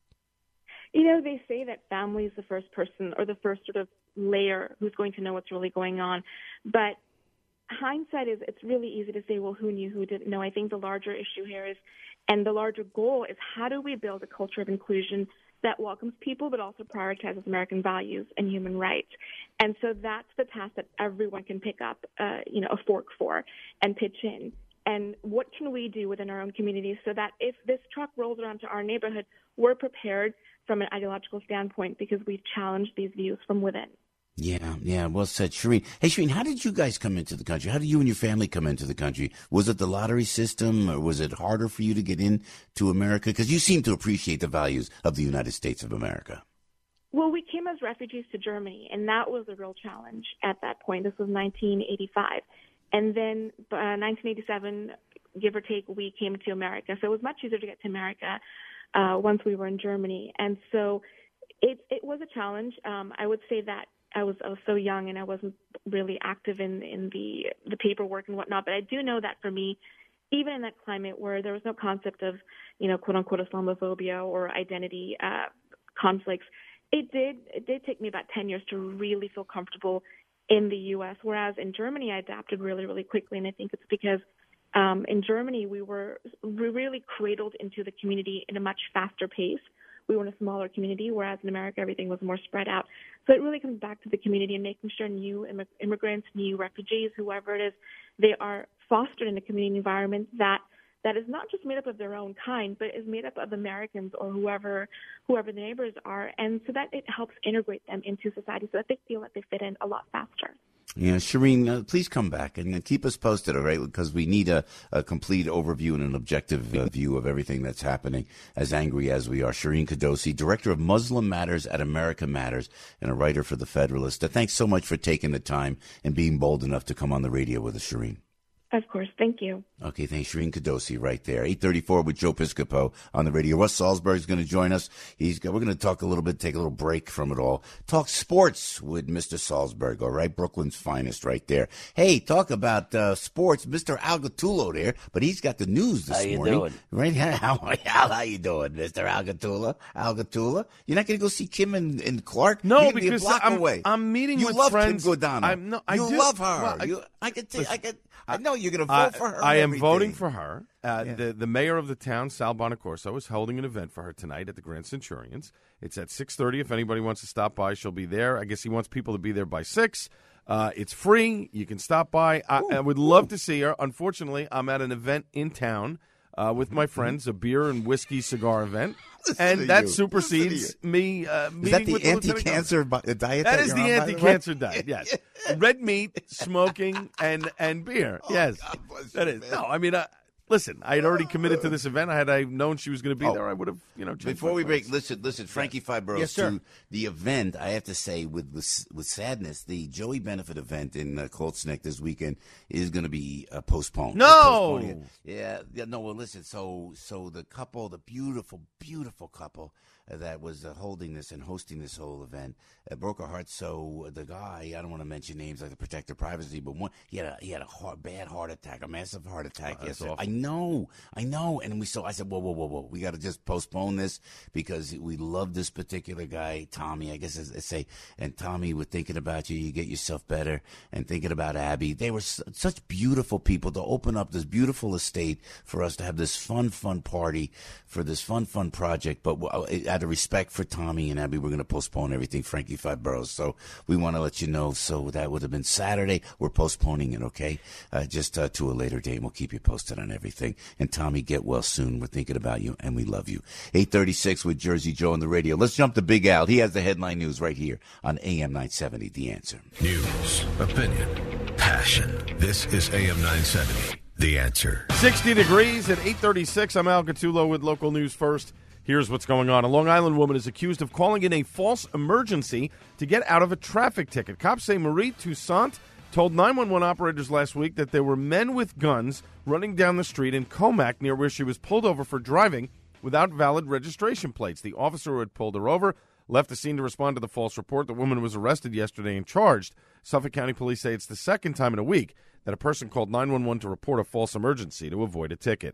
[SPEAKER 16] You know, they say that family is the first person or the first sort of layer who's going to know what's really going on. But hindsight is, it's really easy to say, well, who knew, who didn't know. I think the larger issue here is, and the larger goal is, how do we build a culture of inclusion that welcomes people but also prioritizes American values and human rights? And so that's the task that everyone can pick up, uh, you know, a fork for and pitch in. And what can we do within our own communities so that if this truck rolls around to our neighborhood, we're prepared from an ideological standpoint because we've challenged these views from within.
[SPEAKER 6] Yeah, yeah, well said, Shireen. Hey, Shireen, how did you guys come into the country? How did you and your family come into the country? Was it the lottery system, or was it harder for you to get into America? Because you seem to appreciate the values of the United States of America.
[SPEAKER 16] Well, we came as refugees to Germany, and that was a real challenge at that point. This was nineteen eighty-five. And then uh, nineteen eighty-seven, give or take, we came to America. So it was much easier to get to America uh, once we were in Germany. And so it, it was a challenge. Um, I would say that I was I was so young and I wasn't really active in, in the, the paperwork and whatnot. But I do know that for me, even in that climate where there was no concept of, you know, quote unquote Islamophobia or identity uh, conflicts, it did it did take me about ten years to really feel comfortable in the U S, whereas in Germany I adapted really, really quickly. And I think it's because um, in Germany we were we really cradled into the community in a much faster pace. We were in a smaller community, whereas in America everything was more spread out. So it really comes back to the community and making sure new imm- immigrants, new refugees, whoever it is, they are fostered in a community environment that that is not just made up of their own kind, but is made up of Americans or whoever whoever the neighbors are, and so that it helps integrate them into society so that they feel that they fit in a lot faster.
[SPEAKER 6] Yeah, Shireen, uh, please come back and uh, keep us posted, all right? Because we need a, a complete overview and an objective uh, view of everything that's happening, as angry as we are. Shireen Qadosi, Director of Muslim Matters at America Matters and a writer for The Federalist. Uh, thanks so much for taking the time and being bold enough to come on the radio with us, Shireen.
[SPEAKER 16] Of course. Thank you.
[SPEAKER 6] Okay, thanks. Shireen Qadosi right there. eight thirty-four with Joe Piscopo on the radio. Russ Salzberg is going to join us. He's got, we're going to talk a little bit, take a little break from it all. Talk sports with Mister Salzberg, all right? Brooklyn's finest right there. Hey, talk about uh, sports. Mister Al Gattullo there, but he's got the news this
[SPEAKER 17] How you
[SPEAKER 6] morning.
[SPEAKER 17] doing?
[SPEAKER 6] Right? How, how, how you doing, Mister Al Gattullo? Al Gattullo? You're not going to go see Kim and, and Clark?
[SPEAKER 15] No,
[SPEAKER 6] You're gonna
[SPEAKER 15] because
[SPEAKER 6] be a block
[SPEAKER 15] I'm,
[SPEAKER 6] away.
[SPEAKER 15] I'm meeting
[SPEAKER 6] you
[SPEAKER 15] with
[SPEAKER 6] love
[SPEAKER 15] friends.
[SPEAKER 6] Kim Godano.
[SPEAKER 15] I'm, no, I
[SPEAKER 6] you
[SPEAKER 15] do.
[SPEAKER 6] love her.
[SPEAKER 15] Well, I,
[SPEAKER 6] you, I can tell. I can. I know you're going to vote
[SPEAKER 15] I,
[SPEAKER 6] for her.
[SPEAKER 15] I am
[SPEAKER 6] every
[SPEAKER 15] voting
[SPEAKER 6] day.
[SPEAKER 15] for her. Uh,
[SPEAKER 6] Yeah.
[SPEAKER 15] the, the mayor of the town, Sal Bonacorso, is holding an event for her tonight at the Grand Centurions. It's at six thirty. If anybody wants to stop by, she'll be there. I guess he wants people to be there by six. Uh, it's free. You can stop by. I, I would love to see her. Unfortunately, I'm at an event in town uh, with my friends, a beer and whiskey cigar event.
[SPEAKER 6] Listen
[SPEAKER 15] and
[SPEAKER 6] to
[SPEAKER 15] that
[SPEAKER 6] you.
[SPEAKER 15] supersedes me uh, meeting
[SPEAKER 6] Is that the
[SPEAKER 15] with the lieutenant
[SPEAKER 6] anti-cancer
[SPEAKER 15] governor.
[SPEAKER 6] bu- diet?
[SPEAKER 15] That
[SPEAKER 6] that
[SPEAKER 15] is
[SPEAKER 6] you're
[SPEAKER 15] the
[SPEAKER 6] on, by way?
[SPEAKER 15] anti-cancer diet, yes. Red meat, smoking, and, and beer,
[SPEAKER 6] Oh,
[SPEAKER 15] yes. That is. No, I mean, uh, listen, I had already committed to this event. I had I known she was going to be
[SPEAKER 6] Oh.
[SPEAKER 15] there, I would have, you know, changed
[SPEAKER 6] Before
[SPEAKER 15] my
[SPEAKER 6] we
[SPEAKER 15] plans.
[SPEAKER 6] break, listen, listen, Frankie Fibros,
[SPEAKER 15] Yes, sir.
[SPEAKER 6] to the event, I have to say with with, with sadness, the Joey Benefit event in uh, Colts Neck this weekend is going to be uh, postponed.
[SPEAKER 15] No!
[SPEAKER 6] They're postponing it. Yeah, yeah, no, well, listen, so so the couple, the beautiful, beautiful couple uh, that was uh, holding this and hosting this whole event uh, broke our hearts. So the guy, I don't want to mention names like to protect their privacy, but one, he had a he had a heart, bad heart attack, a massive heart attack
[SPEAKER 15] Oh, that's
[SPEAKER 6] yesterday.
[SPEAKER 15] awful.
[SPEAKER 6] I know, I know, and we so I said, whoa, whoa, whoa, whoa, we got to just postpone this because we love this particular guy, Tommy. I guess I say, and Tommy, we're thinking about you. You get yourself better, and thinking about Abby. They were s- such beautiful people to open up this beautiful estate for us to have this fun, fun party for this fun, fun project. But w- out of respect for Tommy and Abby, we're going to postpone everything. Frankie Fibros. So we want to let you know. So that would have been Saturday. We're postponing it. Okay, uh, just uh, to a later date. We'll keep you posted on everything. And Tommy, get well soon. We're thinking about you, and we love you. eight thirty-six with Jersey Joe on the radio. Let's jump to Big Al. He has the headline news right here on A M nine seventy, The Answer.
[SPEAKER 1] News, opinion, passion. This is A M nine seventy, The Answer.
[SPEAKER 15] sixty degrees at eight thirty-six. I'm Al Gattullo with local news first. Here's what's going on. A Long Island woman is accused of calling in a false emergency to get out of a traffic ticket. Cops say Marie Toussaint told nine one one operators last week that there were men with guns running down the street in Comac near where she was pulled over for driving without valid registration plates. The officer who had pulled her over left the scene to respond to the false report. The woman was arrested yesterday and charged. Suffolk County Police say it's the second time in a week that a person called nine one one to report a false emergency to avoid a ticket.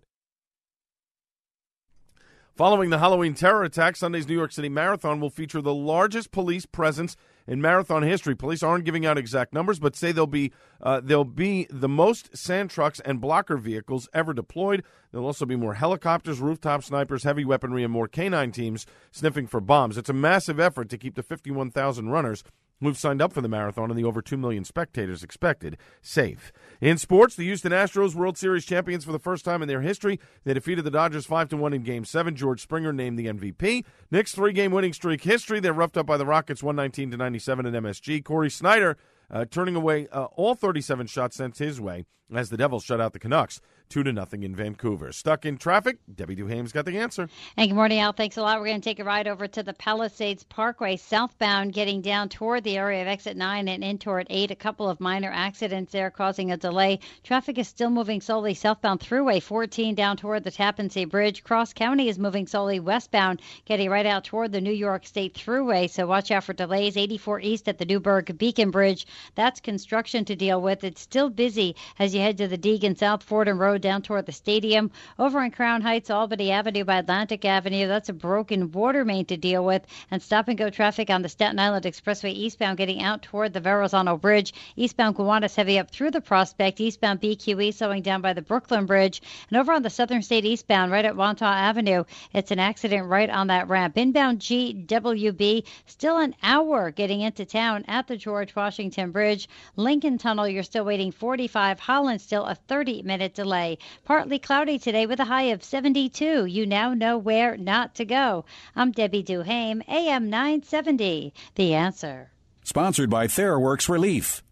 [SPEAKER 15] Following the Halloween terror attack, Sunday's New York City Marathon will feature the largest police presence in marathon history. Police aren't giving out exact numbers, but say they'll be uh, there'll be the most sand trucks and blocker vehicles ever deployed. There'll also be more helicopters, rooftop snipers, heavy weaponry, and more canine teams sniffing for bombs. It's a massive effort to keep the fifty-one thousand runners who've signed up for the marathon and the over two million spectators expected safe. In sports, the Houston Astros, World Series champions for the first time in their history. They defeated the Dodgers five to one in Game seven. George Springer named the M V P. Knicks three-game winning streak history. They're roughed up by the Rockets one nineteen to ninety-seven in M S G. Corey Snyder uh, turning away uh, all thirty-seven shots sent his way as the Devils shut out the Canucks two to nothing in Vancouver. Stuck in traffic, Debbie Duhame's got the answer.
[SPEAKER 10] And good morning, Al. Thanks a lot. We're going to take a ride over to the Palisades Parkway southbound, getting down toward the area of exit nine and in toward eight. A couple of minor accidents there causing a delay. Traffic is still moving slowly southbound Thruway fourteen down toward the Tappan Zee Bridge. Cross County is moving slowly westbound, getting right out toward the New York State Thruway. So watch out for delays. eighty-four east at the Newburgh Beacon Bridge. That's construction to deal with. It's still busy as you head to the Deegan South Fordham Road down toward the stadium. Over in Crown Heights, Albany Avenue by Atlantic Avenue, that's a broken water main to deal with. And stop-and-go traffic on the Staten Island Expressway eastbound getting out toward the Verrazano Bridge. Eastbound Gowanus heavy up through the Prospect. Eastbound B Q E slowing down by the Brooklyn Bridge. And over on the Southern State eastbound, right at Wantagh Avenue, it's an accident right on that ramp. Inbound G W B, still an hour getting into town at the George Washington Bridge. Lincoln Tunnel, you're still waiting forty-five. Holland still a thirty-minute delay. Partly cloudy today with a high of seventy-two. You now know where not to go. I'm Debbie Duhame, A M nine seventy, The Answer.
[SPEAKER 18] Sponsored by TheraWorks Relief.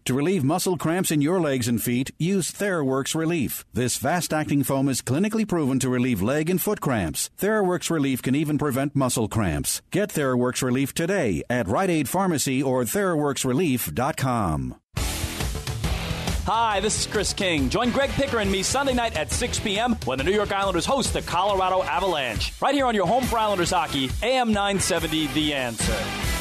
[SPEAKER 17] To relieve muscle cramps in your legs and feet, use TheraWorks Relief. This fast-acting foam is clinically proven to relieve leg and foot cramps. TheraWorks Relief can even prevent muscle cramps. Get TheraWorks Relief today at Rite Aid Pharmacy or theraworks relief dot com.
[SPEAKER 18] Hi, this is Chris King. Join Greg Picker and me Sunday night at six p.m. when the New York Islanders host the Colorado Avalanche. Right here on your home for Islanders hockey, A M nine seventy, The Answer.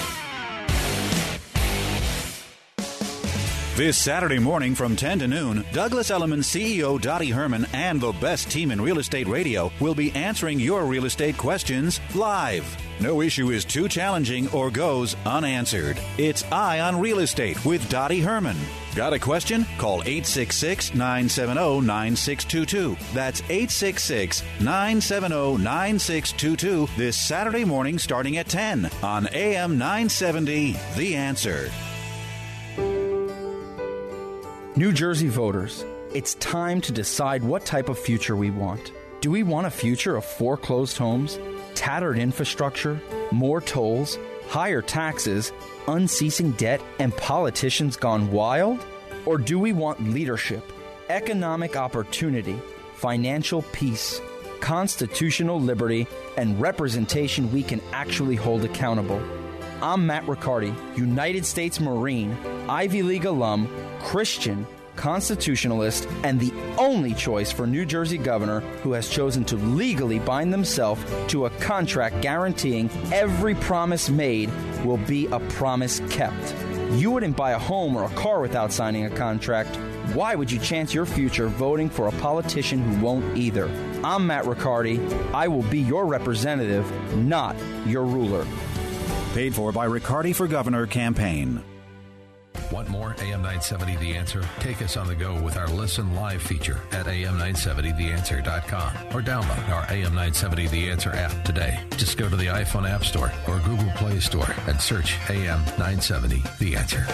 [SPEAKER 17] This Saturday morning from ten to noon, Douglas Elliman C E O Dottie Herman and the best team in real estate radio will be answering your real estate questions live. No issue is too challenging or goes unanswered. It's Eye on Real Estate with Dottie Herman. Got a question? Call eight six six, nine seven zero, nine six two two. That's eight six six, nine seven zero, nine six two two this Saturday morning starting at ten on A M nine seventy, The Answer.
[SPEAKER 19] New Jersey voters, it's time to decide what type of future we want. Do we want a future of foreclosed homes, tattered infrastructure, more tolls, higher taxes, unceasing debt, and politicians gone wild? Or do we want leadership, economic opportunity, financial peace, constitutional liberty, and representation we can actually hold accountable? I'm Matt Riccardi, United States Marine, Ivy League alum, Christian, constitutionalist, and the only choice for New Jersey governor who has chosen to legally bind themselves to a contract guaranteeing every promise made will be a promise kept. You wouldn't buy a home or a car without signing a contract. Why would you chance your future voting for a politician who won't either? I'm Matt Riccardi. I will be your representative, not your ruler.
[SPEAKER 17] Paid for by Riccardi for Governor campaign.
[SPEAKER 4] Want more A M nine seventy The Answer? Take us on the go with our Listen Live feature at A M nine seventy the answer dot com or download our A M nine seventy The Answer app today. Just go to the iPhone App Store or Google Play Store and search A M nine seventy The Answer.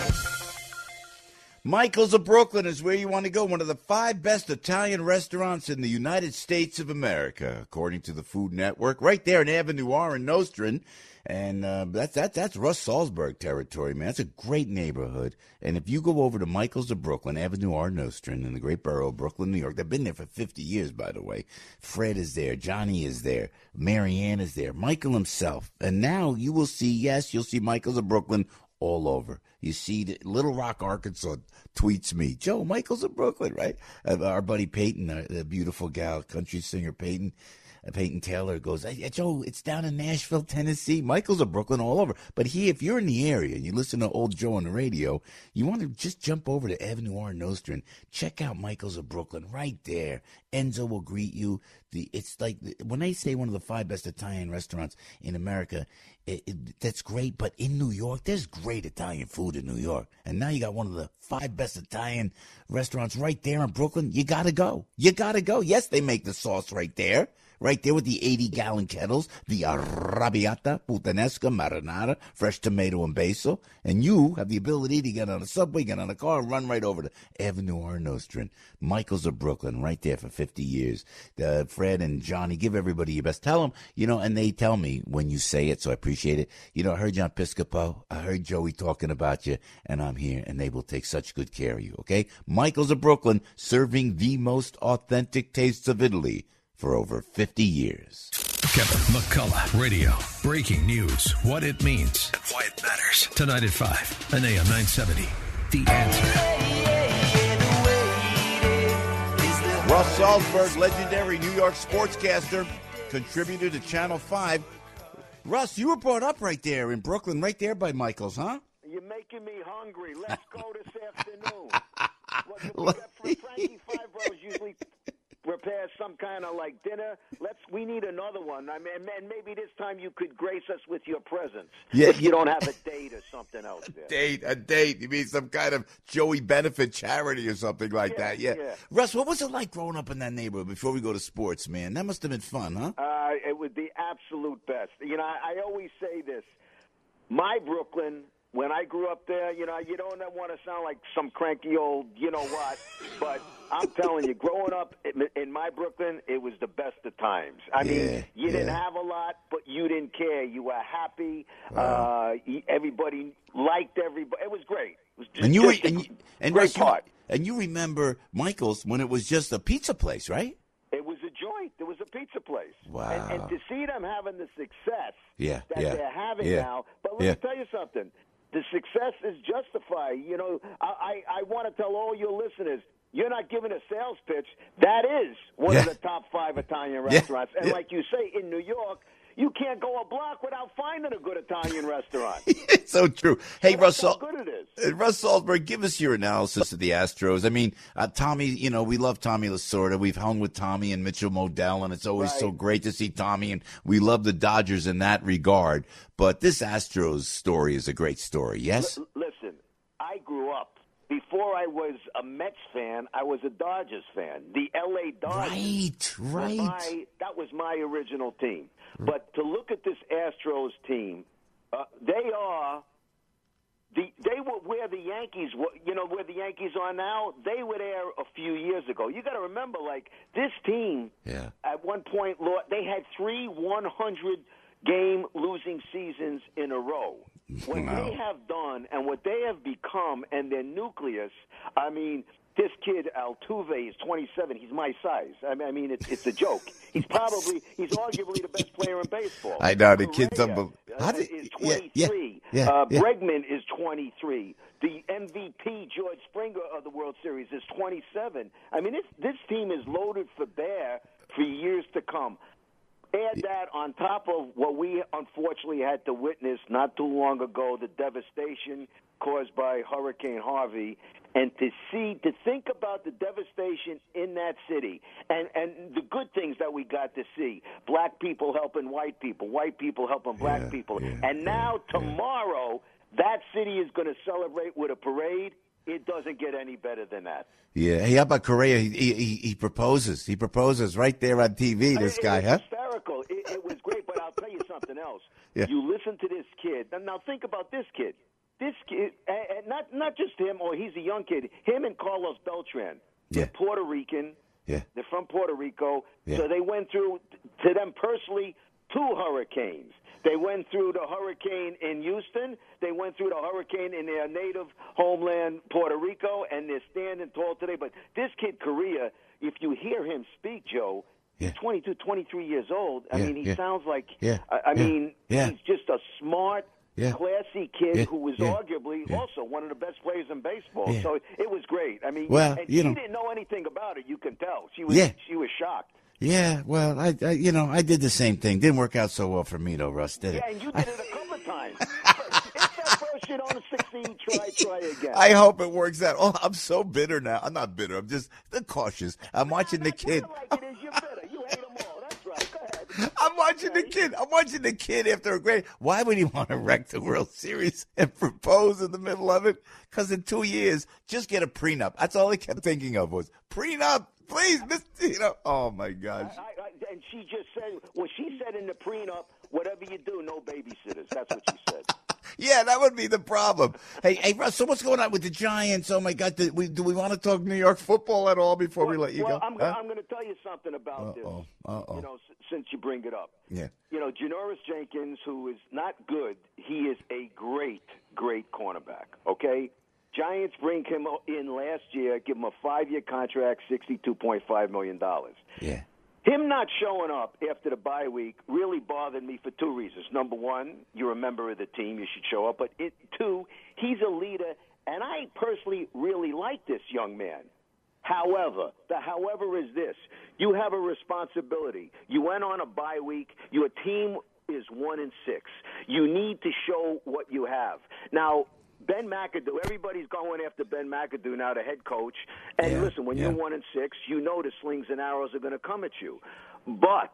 [SPEAKER 6] Michael's of Brooklyn is where you want to go. One of the five best Italian restaurants in the United States of America, according to the Food Network. Right there in Avenue R in Nostrand. And uh, that's that, that's Russ Salzberg territory, man. That's a great neighborhood. And if you go over to Michael's of Brooklyn, Avenue R Nostrand, in the great borough of Brooklyn, New York, they've been there for fifty years, by the way. Fred is there. Johnny is there. Marianne is there. Michael himself. And now you will see, yes, you'll see Michael's of Brooklyn all over. You see, the, Little Rock, Arkansas tweets me, Joe, Michael's of Brooklyn, right? Uh, our buddy Peyton, uh, the beautiful gal, country singer Peyton, uh, Peyton Taylor goes, hey, Joe, it's down in Nashville, Tennessee. Michael's of Brooklyn all over. But he, if you're in the area and you listen to old Joe on the radio, you want to just jump over to Avenue R Nostrand. Check out Michael's of Brooklyn right there. Enzo will greet you. The It's like, when they say one of the five best Italian restaurants in America, It, it, that's great, but in New York, there's great Italian food in New York. And now you got one of the five best Italian restaurants right there in Brooklyn. You got to go. You got to go. Yes, they make the sauce right there. Right there with the eighty-gallon kettles, the arrabbiata, puttanesca, marinara, fresh tomato and basil. And you have the ability to get on a subway, get on a car, and run right over to Avenue R Nostrand. Michael's of Brooklyn, right there for fifty years. Uh, Fred and Johnny, give everybody your best. Tell them, you know, and they tell me when you say it, so I appreciate it. You know, I heard you on Piscopo. I heard Joey talking about you, and I'm here, and they will take such good care of you, okay? Michael's of Brooklyn, serving the most authentic tastes of Italy for over fifty years.
[SPEAKER 4] Kevin McCullough, radio. Breaking news, what it means, and why it matters. Tonight at five, on A M nine seventy, The Answer.
[SPEAKER 6] Russ Salzberg, legendary New York sportscaster, contributor to Channel five. Russ, you were brought up right there in Brooklyn, right there by Michael's, huh?
[SPEAKER 9] You're making me hungry. Let's go this afternoon. What, we got Frankie Five Bros usually prepare some kind of like dinner. Let's. We need another one. I mean, man, maybe this time you could grace us with your presence.
[SPEAKER 6] Yeah,
[SPEAKER 9] if you don't have a date or something else there.
[SPEAKER 6] Date, a date. You mean some kind of Joey benefit charity or something like
[SPEAKER 9] Yeah,
[SPEAKER 6] that? Yeah.
[SPEAKER 9] yeah.
[SPEAKER 6] Russ, what was it like growing up in that neighborhood before we go to sports, man? That must have been fun, huh?
[SPEAKER 9] Uh, it was the absolute best. You know, I, I always say this. My Brooklyn, when I grew up there, you know, you don't want to sound like some cranky old, you know what, but I'm telling you, growing up in, in my Brooklyn, it was the best of times. I
[SPEAKER 6] Yeah,
[SPEAKER 9] mean, you
[SPEAKER 6] yeah.
[SPEAKER 9] didn't have a lot, but you didn't care. You were happy.
[SPEAKER 6] Wow.
[SPEAKER 9] Uh, everybody liked everybody. It was great. It was just,
[SPEAKER 6] And you were
[SPEAKER 9] just a-
[SPEAKER 6] and you, And
[SPEAKER 7] Great
[SPEAKER 6] Russ, you-
[SPEAKER 7] part.
[SPEAKER 6] and you remember Michael's when it was just a pizza place, right?
[SPEAKER 20] It was a joint. It was a pizza place.
[SPEAKER 6] Wow.
[SPEAKER 20] And, and to see them having the success
[SPEAKER 6] Yeah,
[SPEAKER 20] that
[SPEAKER 6] yeah,
[SPEAKER 20] they're having
[SPEAKER 6] yeah,
[SPEAKER 20] now. But let
[SPEAKER 6] yeah.
[SPEAKER 20] me tell you something. The success is justified. You know, I, I, I want to tell all your listeners, you're not giving a sales pitch. That is one
[SPEAKER 6] Yeah.
[SPEAKER 20] of the top five Italian
[SPEAKER 6] Yeah,
[SPEAKER 20] restaurants. And
[SPEAKER 6] yeah.
[SPEAKER 20] like you say, in New York, you can't go a block without finding a good Italian restaurant.
[SPEAKER 6] It's so true. Hey,
[SPEAKER 20] That's how
[SPEAKER 6] Russell.
[SPEAKER 20] good it is.
[SPEAKER 6] Uh, Russ Salzberg, give us your analysis of the Astros. I mean, uh, Tommy, you know, we love Tommy Lasorda. We've hung with Tommy and Mitchell Modell, and it's always so
[SPEAKER 20] Right.
[SPEAKER 6] great to see Tommy, and we love the Dodgers in that regard. But this Astros story is a great story, yes?
[SPEAKER 20] L- listen, I grew up. Before I was a Mets fan, I was a Dodgers fan. The L A Dodgers.
[SPEAKER 6] Right,
[SPEAKER 20] were
[SPEAKER 6] right.
[SPEAKER 20] My, that was my original team. But to look at this Astros team, uh, they are the they were where the Yankees were. You know where the Yankees are now. They were there a few years ago. You got to remember, like this team.
[SPEAKER 6] Yeah.
[SPEAKER 20] At one point, Lord, they had three one hundred game losing seasons in a row. What
[SPEAKER 6] Wow.
[SPEAKER 20] they have done and what they have become and their nucleus, I mean, this kid Altuve is twenty-seven. He's my size. I mean, I mean it's it's a joke. He's probably he's arguably the best player in baseball.
[SPEAKER 6] I know, the kid's
[SPEAKER 20] Correa,
[SPEAKER 6] unbelievable.
[SPEAKER 20] uh,
[SPEAKER 6] How did-
[SPEAKER 20] is
[SPEAKER 6] yeah,
[SPEAKER 20] twenty-three.
[SPEAKER 6] yeah, yeah,
[SPEAKER 20] uh,
[SPEAKER 6] yeah.
[SPEAKER 20] Bregman is twenty-three. The M V P George Springer of the World Series is twenty-seven. I mean, this this team is loaded for bear for years to come. Add that on top of what we unfortunately had to witness not too long ago, the devastation caused by Hurricane Harvey, and to see, to think about the devastation in that city and, and the good things that we got to see. Black people helping white people, white people helping black
[SPEAKER 6] Yeah,
[SPEAKER 20] people.
[SPEAKER 6] yeah,
[SPEAKER 20] and now tomorrow, that city is going to celebrate with a parade. It doesn't get any better than that.
[SPEAKER 6] Yeah. Hey, how about Correa? He, he, he proposes. He proposes right there on T V, this
[SPEAKER 20] it,
[SPEAKER 6] guy,
[SPEAKER 20] it
[SPEAKER 6] huh?
[SPEAKER 20] was hysterical. It, it was great, but I'll tell you something else.
[SPEAKER 6] Yeah.
[SPEAKER 20] You listen to this kid. Now, now think about this kid. This kid, and and not not just him, or he's a young kid. Him and Carlos Beltran.
[SPEAKER 6] Yeah.
[SPEAKER 20] They're Puerto Rican.
[SPEAKER 6] Yeah.
[SPEAKER 20] They're from Puerto Rico.
[SPEAKER 6] Yeah.
[SPEAKER 20] So they went through, to them personally, two hurricanes. They went through the hurricane in Houston. They went through the hurricane in their native homeland, Puerto Rico, and they're standing tall today. But this kid, Correa, if you hear him speak, Joe, he's twenty-two, twenty-three years old. I
[SPEAKER 6] Yeah,
[SPEAKER 20] mean, he
[SPEAKER 6] yeah.
[SPEAKER 20] sounds like,
[SPEAKER 6] Yeah,
[SPEAKER 20] I, I
[SPEAKER 6] yeah,
[SPEAKER 20] mean,
[SPEAKER 6] yeah.
[SPEAKER 20] he's just a smart,
[SPEAKER 6] Yeah.
[SPEAKER 20] classy kid
[SPEAKER 6] Yeah,
[SPEAKER 20] who was
[SPEAKER 6] yeah,
[SPEAKER 20] arguably
[SPEAKER 6] yeah.
[SPEAKER 20] also one of the best players in baseball.
[SPEAKER 6] Yeah.
[SPEAKER 20] So it was great. I mean,
[SPEAKER 6] Well,
[SPEAKER 20] and
[SPEAKER 6] you
[SPEAKER 20] she
[SPEAKER 6] know-
[SPEAKER 20] didn't know anything about it. You can tell. She was,
[SPEAKER 6] Yeah.
[SPEAKER 20] she was shocked.
[SPEAKER 6] Yeah, well, I, I, you know, I did the same thing. Didn't work out so well for me, though, Russ, did it?
[SPEAKER 20] Yeah, and you did it a couple of times. If that first shit on succeed, try, try again.
[SPEAKER 6] I hope it works out. Oh, I'm so bitter now. I'm not bitter. I'm just cautious. I'm watching the kid.
[SPEAKER 20] Like it is, you're bitter. You hate them all. That's right. Go ahead.
[SPEAKER 6] I'm watching the kid. I'm watching the kid after a great. Why would he want to wreck the World Series and propose in the middle of it? Because in two years, just get a prenup. That's all he kept thinking of was prenup. Please, Mister You know. Oh my gosh.
[SPEAKER 20] I, I, and she just said, well, she said in the prenup, whatever you do, no babysitters. That's what she said.
[SPEAKER 6] Yeah, that would be the problem. Hey, hey, Russ. So what's going on with the Giants? Oh my God. Do we, do we want to talk New York football at all before we let you
[SPEAKER 20] well,
[SPEAKER 6] go?
[SPEAKER 20] I'm,
[SPEAKER 6] Huh?
[SPEAKER 20] I'm going to tell you something about this.
[SPEAKER 6] Uh-oh. Uh-oh.
[SPEAKER 20] You know, s- since you bring it up.
[SPEAKER 6] Yeah.
[SPEAKER 20] You know, Janoris Jenkins, who is not good, he is a great, great cornerback, okay? Giants bring him in last year, give him a five-year contract, sixty-two point five million dollars.
[SPEAKER 6] Yeah.
[SPEAKER 20] Him not showing up after the bye week really bothered me for two reasons. Number one, you're a member of the team, you should show up. But it, two, he's a leader, and I personally really like this young man. However, the however is this. You have a responsibility. You went on a bye week. Your team is one and six. You need to show what you have. Now, Ben McAdoo, everybody's going after Ben McAdoo now, the head coach. And
[SPEAKER 6] Yeah,
[SPEAKER 20] listen, when
[SPEAKER 6] yeah.
[SPEAKER 20] you're one and six, you know the slings and arrows are going to come at you. But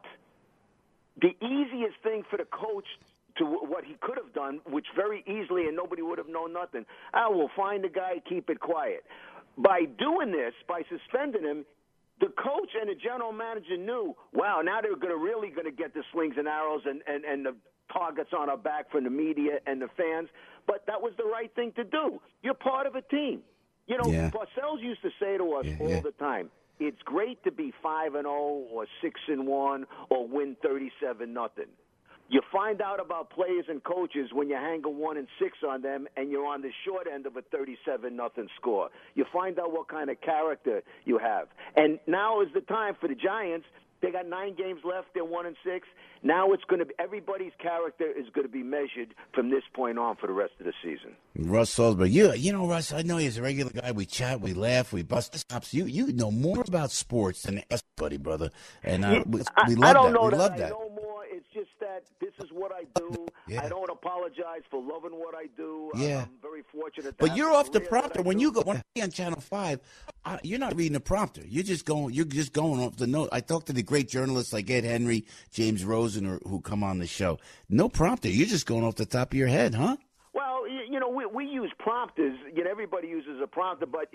[SPEAKER 20] the easiest thing for the coach to what he could have done, which very easily and nobody would have known nothing, I will find the guy, keep it quiet. By doing this, by suspending him, the coach and the general manager knew, wow, now they're going to really going to get the slings and arrows and, and, and the targets on our back from the media and the fans. But that was the right thing to do. You're part of a team. You know,
[SPEAKER 6] Yeah.
[SPEAKER 20] Parcells used to say to us
[SPEAKER 6] Yeah,
[SPEAKER 20] all
[SPEAKER 6] yeah.
[SPEAKER 20] the time, it's great to be five and oh or six and one or win thirty-seven nothing. You find out about players and coaches when you hang a one and six on them, and you're on the short end of a thirty-seven nothing score. You find out what kind of character you have. And now is the time for the Giants. They got nine games left. They're one and six. Now it's going to be everybody's character is going to be measured from this point on for the rest of the season.
[SPEAKER 6] Russ Salzberg, you you know Russ, I know he's a regular guy. We chat, we laugh, we bust the stops. You you know more about sports than us, buddy, brother. And uh, we, we love
[SPEAKER 20] I don't
[SPEAKER 6] that.
[SPEAKER 20] know
[SPEAKER 6] we
[SPEAKER 20] that
[SPEAKER 6] love
[SPEAKER 20] I
[SPEAKER 6] that.
[SPEAKER 20] know more. It's just that this is what I do.
[SPEAKER 6] Yeah.
[SPEAKER 20] I don't apologize for loving what I do.
[SPEAKER 6] Yeah.
[SPEAKER 20] I'm very fortunate. To
[SPEAKER 6] But
[SPEAKER 20] have
[SPEAKER 6] you're
[SPEAKER 20] the
[SPEAKER 6] off the
[SPEAKER 20] career
[SPEAKER 6] prompter
[SPEAKER 20] that I
[SPEAKER 6] when
[SPEAKER 20] do.
[SPEAKER 6] you go when I on Channel Five. Uh, you're not reading the prompter. You're just going. You're just going off the note. I talked to the great journalists like Ed Henry, James Rosen, or who come on the show. No prompter. You're just going off the top of your head, huh?
[SPEAKER 20] Well, you, you know, we we use prompters. You know, everybody uses a prompter, but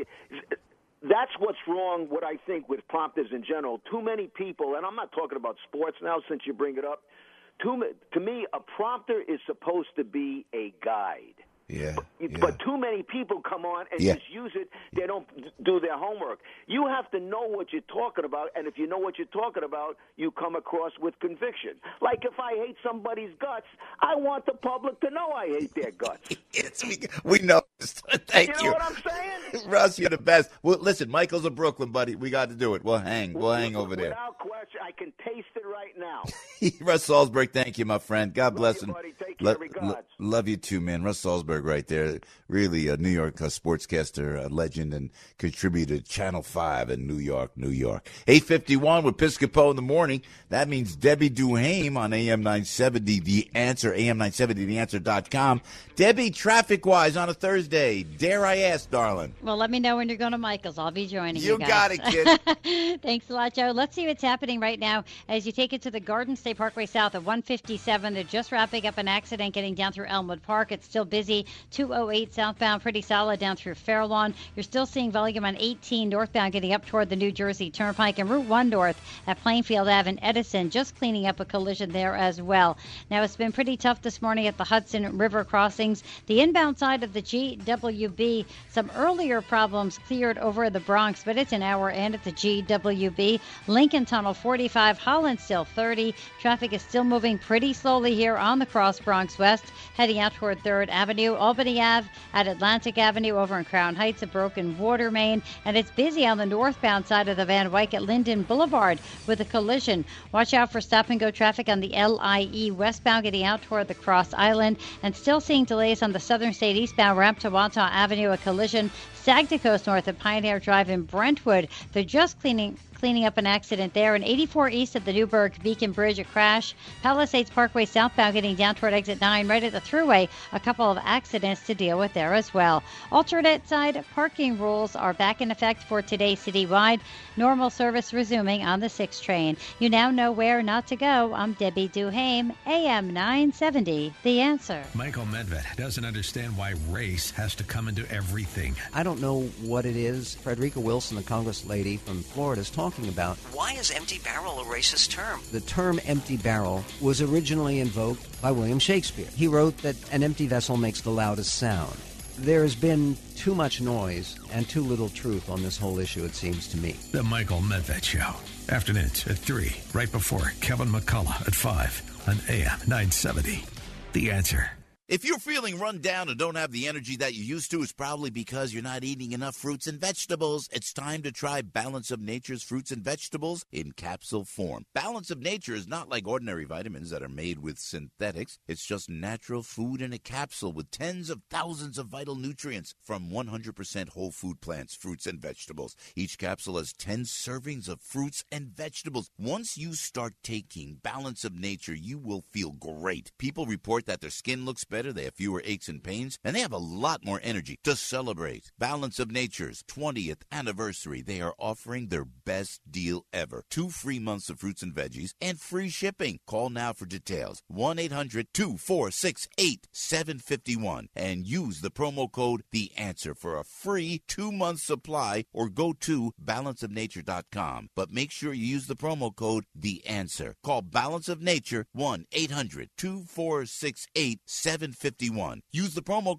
[SPEAKER 20] that's what's wrong. What I think with prompters in general, too many people, and I'm not talking about sports now, since you bring it up. To me, to me, a prompter is supposed to be a guide.
[SPEAKER 6] Yeah,
[SPEAKER 20] but,
[SPEAKER 6] yeah.
[SPEAKER 20] but too many people come on and
[SPEAKER 6] Yeah.
[SPEAKER 20] just use it. They don't do their homework. You have to know what you're talking about, and if you know what you're talking about, you come across with conviction. Like if I hate somebody's guts, I want the public to know I hate their guts.
[SPEAKER 6] Yes, we, we know. Thank you.
[SPEAKER 20] You know what I'm saying?
[SPEAKER 6] Russ, you're the best. Well, listen, Michael's in Brooklyn, buddy. We got to do it. We'll hang. We'll hang over there.
[SPEAKER 20] Without question, I can taste it right now.
[SPEAKER 6] Russ Salzberg, thank you, my friend. God bless
[SPEAKER 20] you,
[SPEAKER 6] him.
[SPEAKER 20] buddy. Take care.
[SPEAKER 6] Lo-
[SPEAKER 20] Regards.
[SPEAKER 6] lo- love you too, man. Russ Salzberg right there. Really a New York uh, sportscaster, a legend, and contributor to Channel five in New York, New York. eight fifty-one with Piscopo in the morning. That means Debbie Duhame on A M nine seventy, The Answer, A M nine seventy the answer dot com. Debbie, traffic-wise on a Thursday, dare I ask, darling?
[SPEAKER 10] Well, let me know when you're going to Michael's. I'll be joining you,
[SPEAKER 6] You
[SPEAKER 10] guys.
[SPEAKER 6] got it, kid.
[SPEAKER 10] Thanks a lot, Joe. Let's see what's happening right now as you take it to the Garden State Parkway South at one fifty-seven. They're just wrapping up an accident getting down through Elmwood Park. It's still busy. two oh eight southbound, pretty solid down through Fairlawn. You're still seeing volume on eighteen northbound getting up toward the New Jersey Turnpike, and Route one north at Plainfield Ave in Edison, just cleaning up a collision there as well. Now, it's been pretty tough this morning at the Hudson River crossings. The inbound side of the G W B, some earlier problems cleared over the Bronx, but it's an hour end at the G W B. Lincoln Tunnel forty-five, Holland still thirty. Traffic is still moving pretty slowly here on the Cross Bronx West, heading out toward third Avenue. Albany Ave at Atlantic Avenue over in Crown Heights, a broken water main, and it's busy on the northbound side of the Van Wyck at Linden Boulevard with a collision. Watch out for stop-and-go traffic on the L I E westbound getting out toward the Cross Island, and still seeing delays on the Southern State eastbound ramp to Wantagh Avenue, a collision. Sag to Coast north at Pioneer Drive in Brentwood. They're just cleaning cleaning up an accident there. And eighty-four east of the Newburgh Beacon Bridge, a crash. Palisades Parkway southbound getting down toward exit nine, right at the thruway. A couple of accidents to deal with there as well. Alternate side parking rules are back in effect for today citywide. Normal service resuming on the six train. You now know where not to go. I'm Debbie Duhame, A M nine seventy, The Answer.
[SPEAKER 1] Michael Medved doesn't understand why race has to come into everything.
[SPEAKER 21] I don't know what it is Frederica Wilson, the Congress lady from Florida, is talking about.
[SPEAKER 22] Why is empty barrel a racist term?
[SPEAKER 21] The term empty barrel was originally invoked by William Shakespeare. He wrote that an empty vessel makes the loudest sound. There has been too much noise and too little truth on this whole issue, it seems to me.
[SPEAKER 1] The Michael Medved Show. Afternoons at three, right before Kevin McCullough at five on A M nine seventy. The Answer.
[SPEAKER 6] If you're feeling run down and don't have the energy that you used to, it's probably because you're not eating enough fruits and vegetables. It's time to try Balance of Nature's fruits and vegetables in capsule form. Balance of Nature is not like ordinary vitamins that are made with synthetics. It's just natural food in a capsule with tens of thousands of vital nutrients from one hundred percent whole food plants, fruits, and vegetables. Each capsule has ten servings of fruits and vegetables. Once you start taking Balance of Nature, you will feel great. People report that their skin looks better. They have fewer aches and pains, and they have a lot more energy to celebrate Balance of Nature's twentieth anniversary. They are offering their best deal ever. Two free months of fruits and veggies and free shipping. Call now for details. one eight hundred two four six eight seven five one and use the promo code The Answer for a free two-month supply, or go to balance of nature dot com. But make sure you use the promo code The Answer. Call Balance of Nature one eight hundred two four six eight seven five one. Use the promo code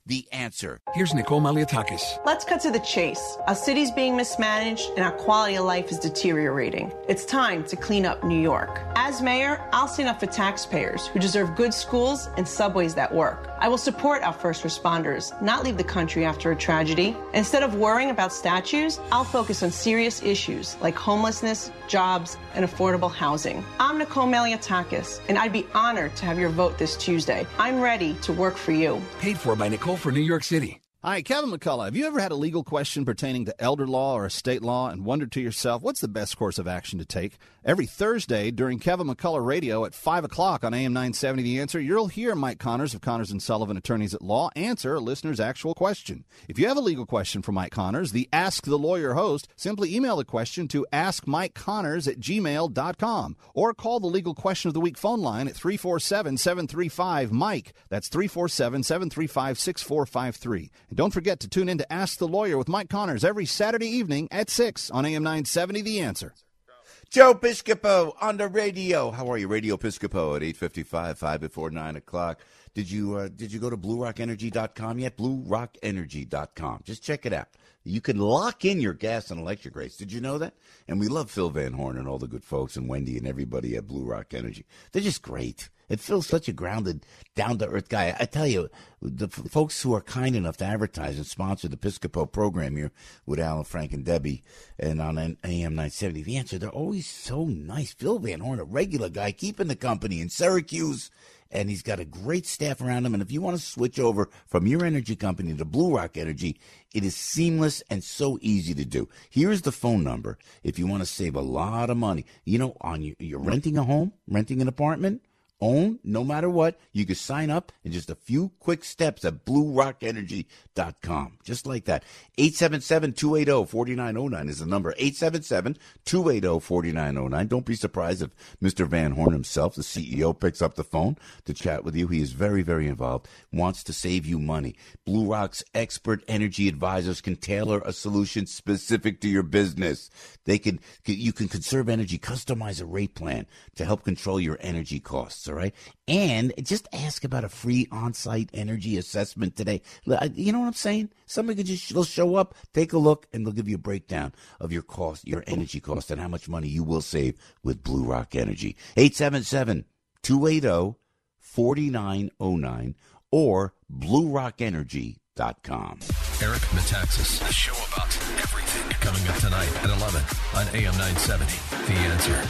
[SPEAKER 6] The Answer.
[SPEAKER 2] Here's Nicole Maliatakis.
[SPEAKER 3] Let's cut to the chase. Our city's being mismanaged and our quality of life is deteriorating. It's time to clean up New York. As mayor, I'll stand up for taxpayers who deserve good schools and subways that work. I will support our first responders, not leave the country after a tragedy. Instead of worrying about statues, I'll focus on serious issues like homelessness, jobs, and affordable housing. I'm Nicole Maliatakis, and I'd be honored to have your vote this Tuesday. I'm ready to work for you.
[SPEAKER 2] Paid for by Nicole for New York City.
[SPEAKER 23] Hi, Kevin McCullough. Have you ever had a legal question pertaining to elder law or estate law and wondered to yourself, what's the best course of action to take? Every Thursday during Kevin McCullough Radio at five o'clock on A M nine seventy The Answer, you'll hear Mike Connors of Connors and Sullivan Attorneys at Law answer a listener's actual question. If you have a legal question for Mike Connors, the Ask the Lawyer host, simply email the question to ask mike connors at gmail dot com or call the Legal Question of the Week phone line at three four seven, seven three five, Mike. That's three four seven, seven three five, six four five three. And don't forget to tune in to Ask the Lawyer with Mike Connors every Saturday evening at six on A M nine seventy The Answer.
[SPEAKER 6] Joe Piscopo on the radio. How are you, Radio Piscopo at eight fifty-five, five before nine o'clock. Did you uh, did you go to blue rock energy dot com yet? blue rock energy dot com. Just check it out. You can lock in your gas and electric rates. Did you know that? And we love Phil Van Horn and all the good folks and Wendy and everybody at Blue Rock Energy. They're just great. And Phil's such a grounded, down-to-earth guy. I tell you, the f- folks who are kind enough to advertise and sponsor the Piscopo program here with Alan, Frank, and Debbie and on A M nine seventy, The Answer, they're always so nice. Phil Van Horn, a regular guy, keeping the company in Syracuse, and he's got a great staff around him. And if you want to switch over from your energy company to Blue Rock Energy, it is seamless and so easy to do. Here's the phone number if you want to save a lot of money. You know, on your, you're renting a home, renting an apartment, own, no matter what, you can sign up in just a few quick steps at blue rock energy dot com. Just like that. eight seven seven, two eight zero, four nine zero nine is the number. eight seven seven, two eight zero, four nine zero nine. Don't be surprised if Mister Van Horn himself, the C E O, picks up the phone to chat with you. He is very, very involved, wants to save you money. Blue Rock's expert energy advisors can tailor a solution specific to your business. They can, you can conserve energy, customize a rate plan to help control your energy costs. All right. And just ask about a free on-site energy assessment today. You know what I'm saying? Somebody could just they'll show up, take a look, and they'll give you a breakdown of your cost, your energy cost, and how much money you will save with Blue Rock Energy. eight seven seven, two eight zero, four nine zero nine or blue rock energy dot com.
[SPEAKER 1] Eric Metaxas, the show about everything, coming up tonight at eleven on A M nine seventy. The Answer.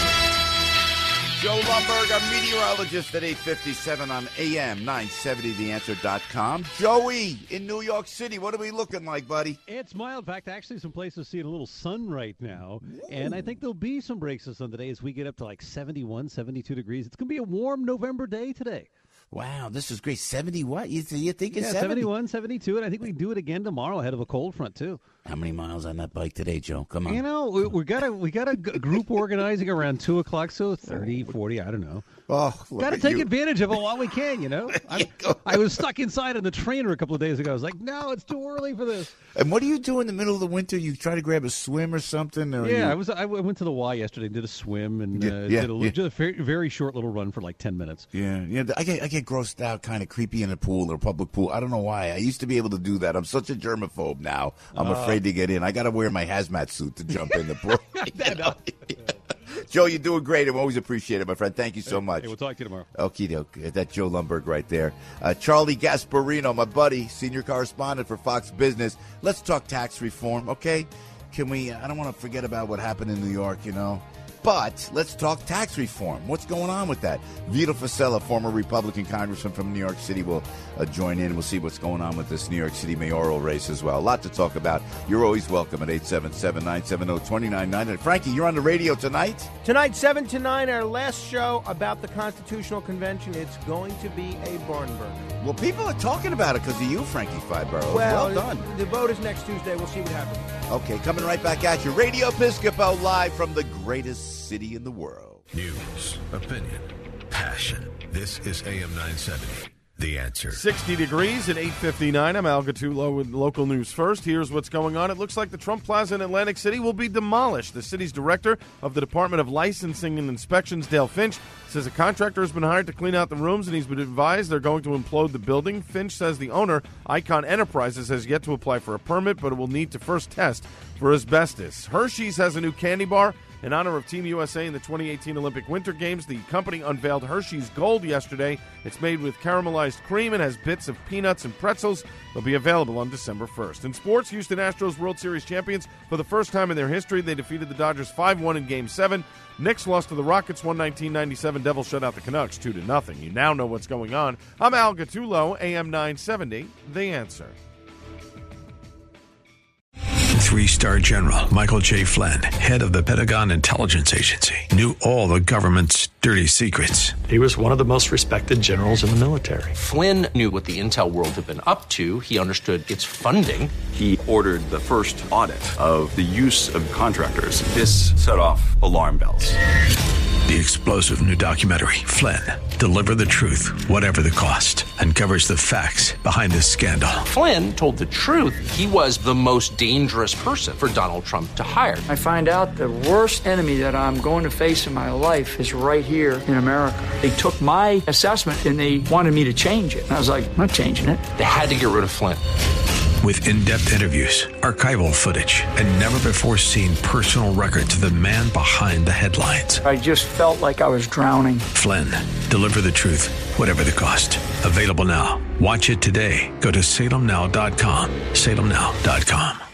[SPEAKER 6] Joe Lumberg, a meteorologist at eight fifty-seven on A M nine seventy the answer dot com. Joey, in New York City, what are we looking like, buddy?
[SPEAKER 24] It's mild. In fact, actually some places seeing a little sun right now. Ooh. And I think there'll be some breaks of sun today as we get up to like seventy-one, seventy-two degrees. It's going to be a warm November day today.
[SPEAKER 6] Wow, this is great. seventy what? You, you think it's
[SPEAKER 24] yeah,
[SPEAKER 6] seventy?
[SPEAKER 24] seventy-one, seventy-two, and I think we can do it again tomorrow ahead of a cold front, too.
[SPEAKER 6] How many miles on that bike today, Joe? Come on.
[SPEAKER 24] You know, we, we got a we got a group organizing around two o'clock, so thirty, forty, I don't know.
[SPEAKER 6] Oh,
[SPEAKER 24] got to take you. advantage of it while we can, you know. I, I was stuck inside in the trainer a couple of days ago. I was like, no, it's too early for this.
[SPEAKER 6] And what do you do in the middle of the winter? You try to grab a swim or something? Or
[SPEAKER 24] yeah,
[SPEAKER 6] you...
[SPEAKER 24] I was. I went to the Y yesterday, did a swim, and
[SPEAKER 6] yeah,
[SPEAKER 24] uh,
[SPEAKER 6] yeah,
[SPEAKER 24] did a,
[SPEAKER 6] yeah.
[SPEAKER 24] just a very, very short little run for like ten minutes.
[SPEAKER 6] Yeah, yeah. I get I get grossed out, kind of creepy in a pool or a public pool. I don't know why. I used to be able to do that. I'm such a germaphobe now. I'm uh, afraid to get in. I got to wear my hazmat suit to jump in the pool. You know? Joe, you're doing great. I always appreciate it, my friend. Thank you so much.
[SPEAKER 24] Hey, we'll talk to you tomorrow.
[SPEAKER 6] Okie doke. That's Joe Lumberg right there. Uh, Charlie Gasparino, my buddy, senior correspondent for Fox Business. Let's talk tax reform, okay? Can we? I don't want to forget about what happened in New York, you know. But let's talk tax reform. What's going on with that? Vito Fossella, former Republican congressman from New York City, will uh, join in. We'll see what's going on with this New York City mayoral race as well. A lot to talk about. You're always welcome at eight seven seven, nine seven zero, two nine nine zero. Frankie, you're on the radio tonight?
[SPEAKER 25] Tonight, seven to nine, our last show about the Constitutional Convention. It's going to be a barn burner.
[SPEAKER 6] Well, people are talking about it because of you, Frankie Fibaro.
[SPEAKER 25] Well,
[SPEAKER 6] well done.
[SPEAKER 25] The, the vote is next Tuesday. We'll see what happens.
[SPEAKER 6] Okay, coming right back at you. Radio Piscopo, live from the greatest city in the world.
[SPEAKER 1] News, opinion, passion. This is A M nine seventy.
[SPEAKER 4] The Answer.
[SPEAKER 15] sixty degrees at eight fifty-nine. I'm Al Gattulo with local news first. Here's what's going on. It looks like the Trump Plaza in Atlantic City will be demolished. The city's director of the Department of Licensing and Inspections, Dale Finch, says a contractor has been hired to clean out the rooms, and he's been advised they're going to implode the building. Finch says the owner, Icon Enterprises, has yet to apply for a permit, but it will need to first test for asbestos. Hershey's has a new candy bar. In honor of Team U S A in the twenty eighteen Olympic Winter Games, the company unveiled Hershey's Gold yesterday. It's made with caramelized cream and has bits of peanuts and pretzels. They'll be available on December first. In sports, Houston Astros World Series champions for the first time in their history. They defeated the Dodgers five one in Game seven. Knicks lost to the Rockets one nineteen ninety-seven. Devils shut out the Canucks two to nothing. You now know what's going on. I'm Al Gattulo, A M nine seventy, The Answer.
[SPEAKER 1] Three-star General Michael J. Flynn, head of the Pentagon Intelligence Agency, knew all the government's dirty secrets.
[SPEAKER 5] He was one of the most respected generals in the military.
[SPEAKER 8] Flynn knew what the intel world had been up to. He understood its funding.
[SPEAKER 11] He ordered the first audit of the use of contractors. This set off alarm bells.
[SPEAKER 1] The explosive new documentary, Flynn, Deliver the Truth, Whatever the Cost, uncovers the facts behind this scandal.
[SPEAKER 8] Flynn told the truth. He was the most dangerous person for Donald Trump to hire.
[SPEAKER 12] I find out the worst enemy that I'm going to face in my life is right here in America. They took my assessment and they wanted me to change it. And I was like, I'm not changing it.
[SPEAKER 8] They had to get rid of Flynn.
[SPEAKER 1] With in-depth interviews, archival footage, and never-before-seen personal records of the man behind the headlines.
[SPEAKER 12] I just felt like I was drowning.
[SPEAKER 1] Flynn, Deliver the Truth, Whatever the Cost. Available now. Watch it today. Go to salem now dot com. salem now dot com.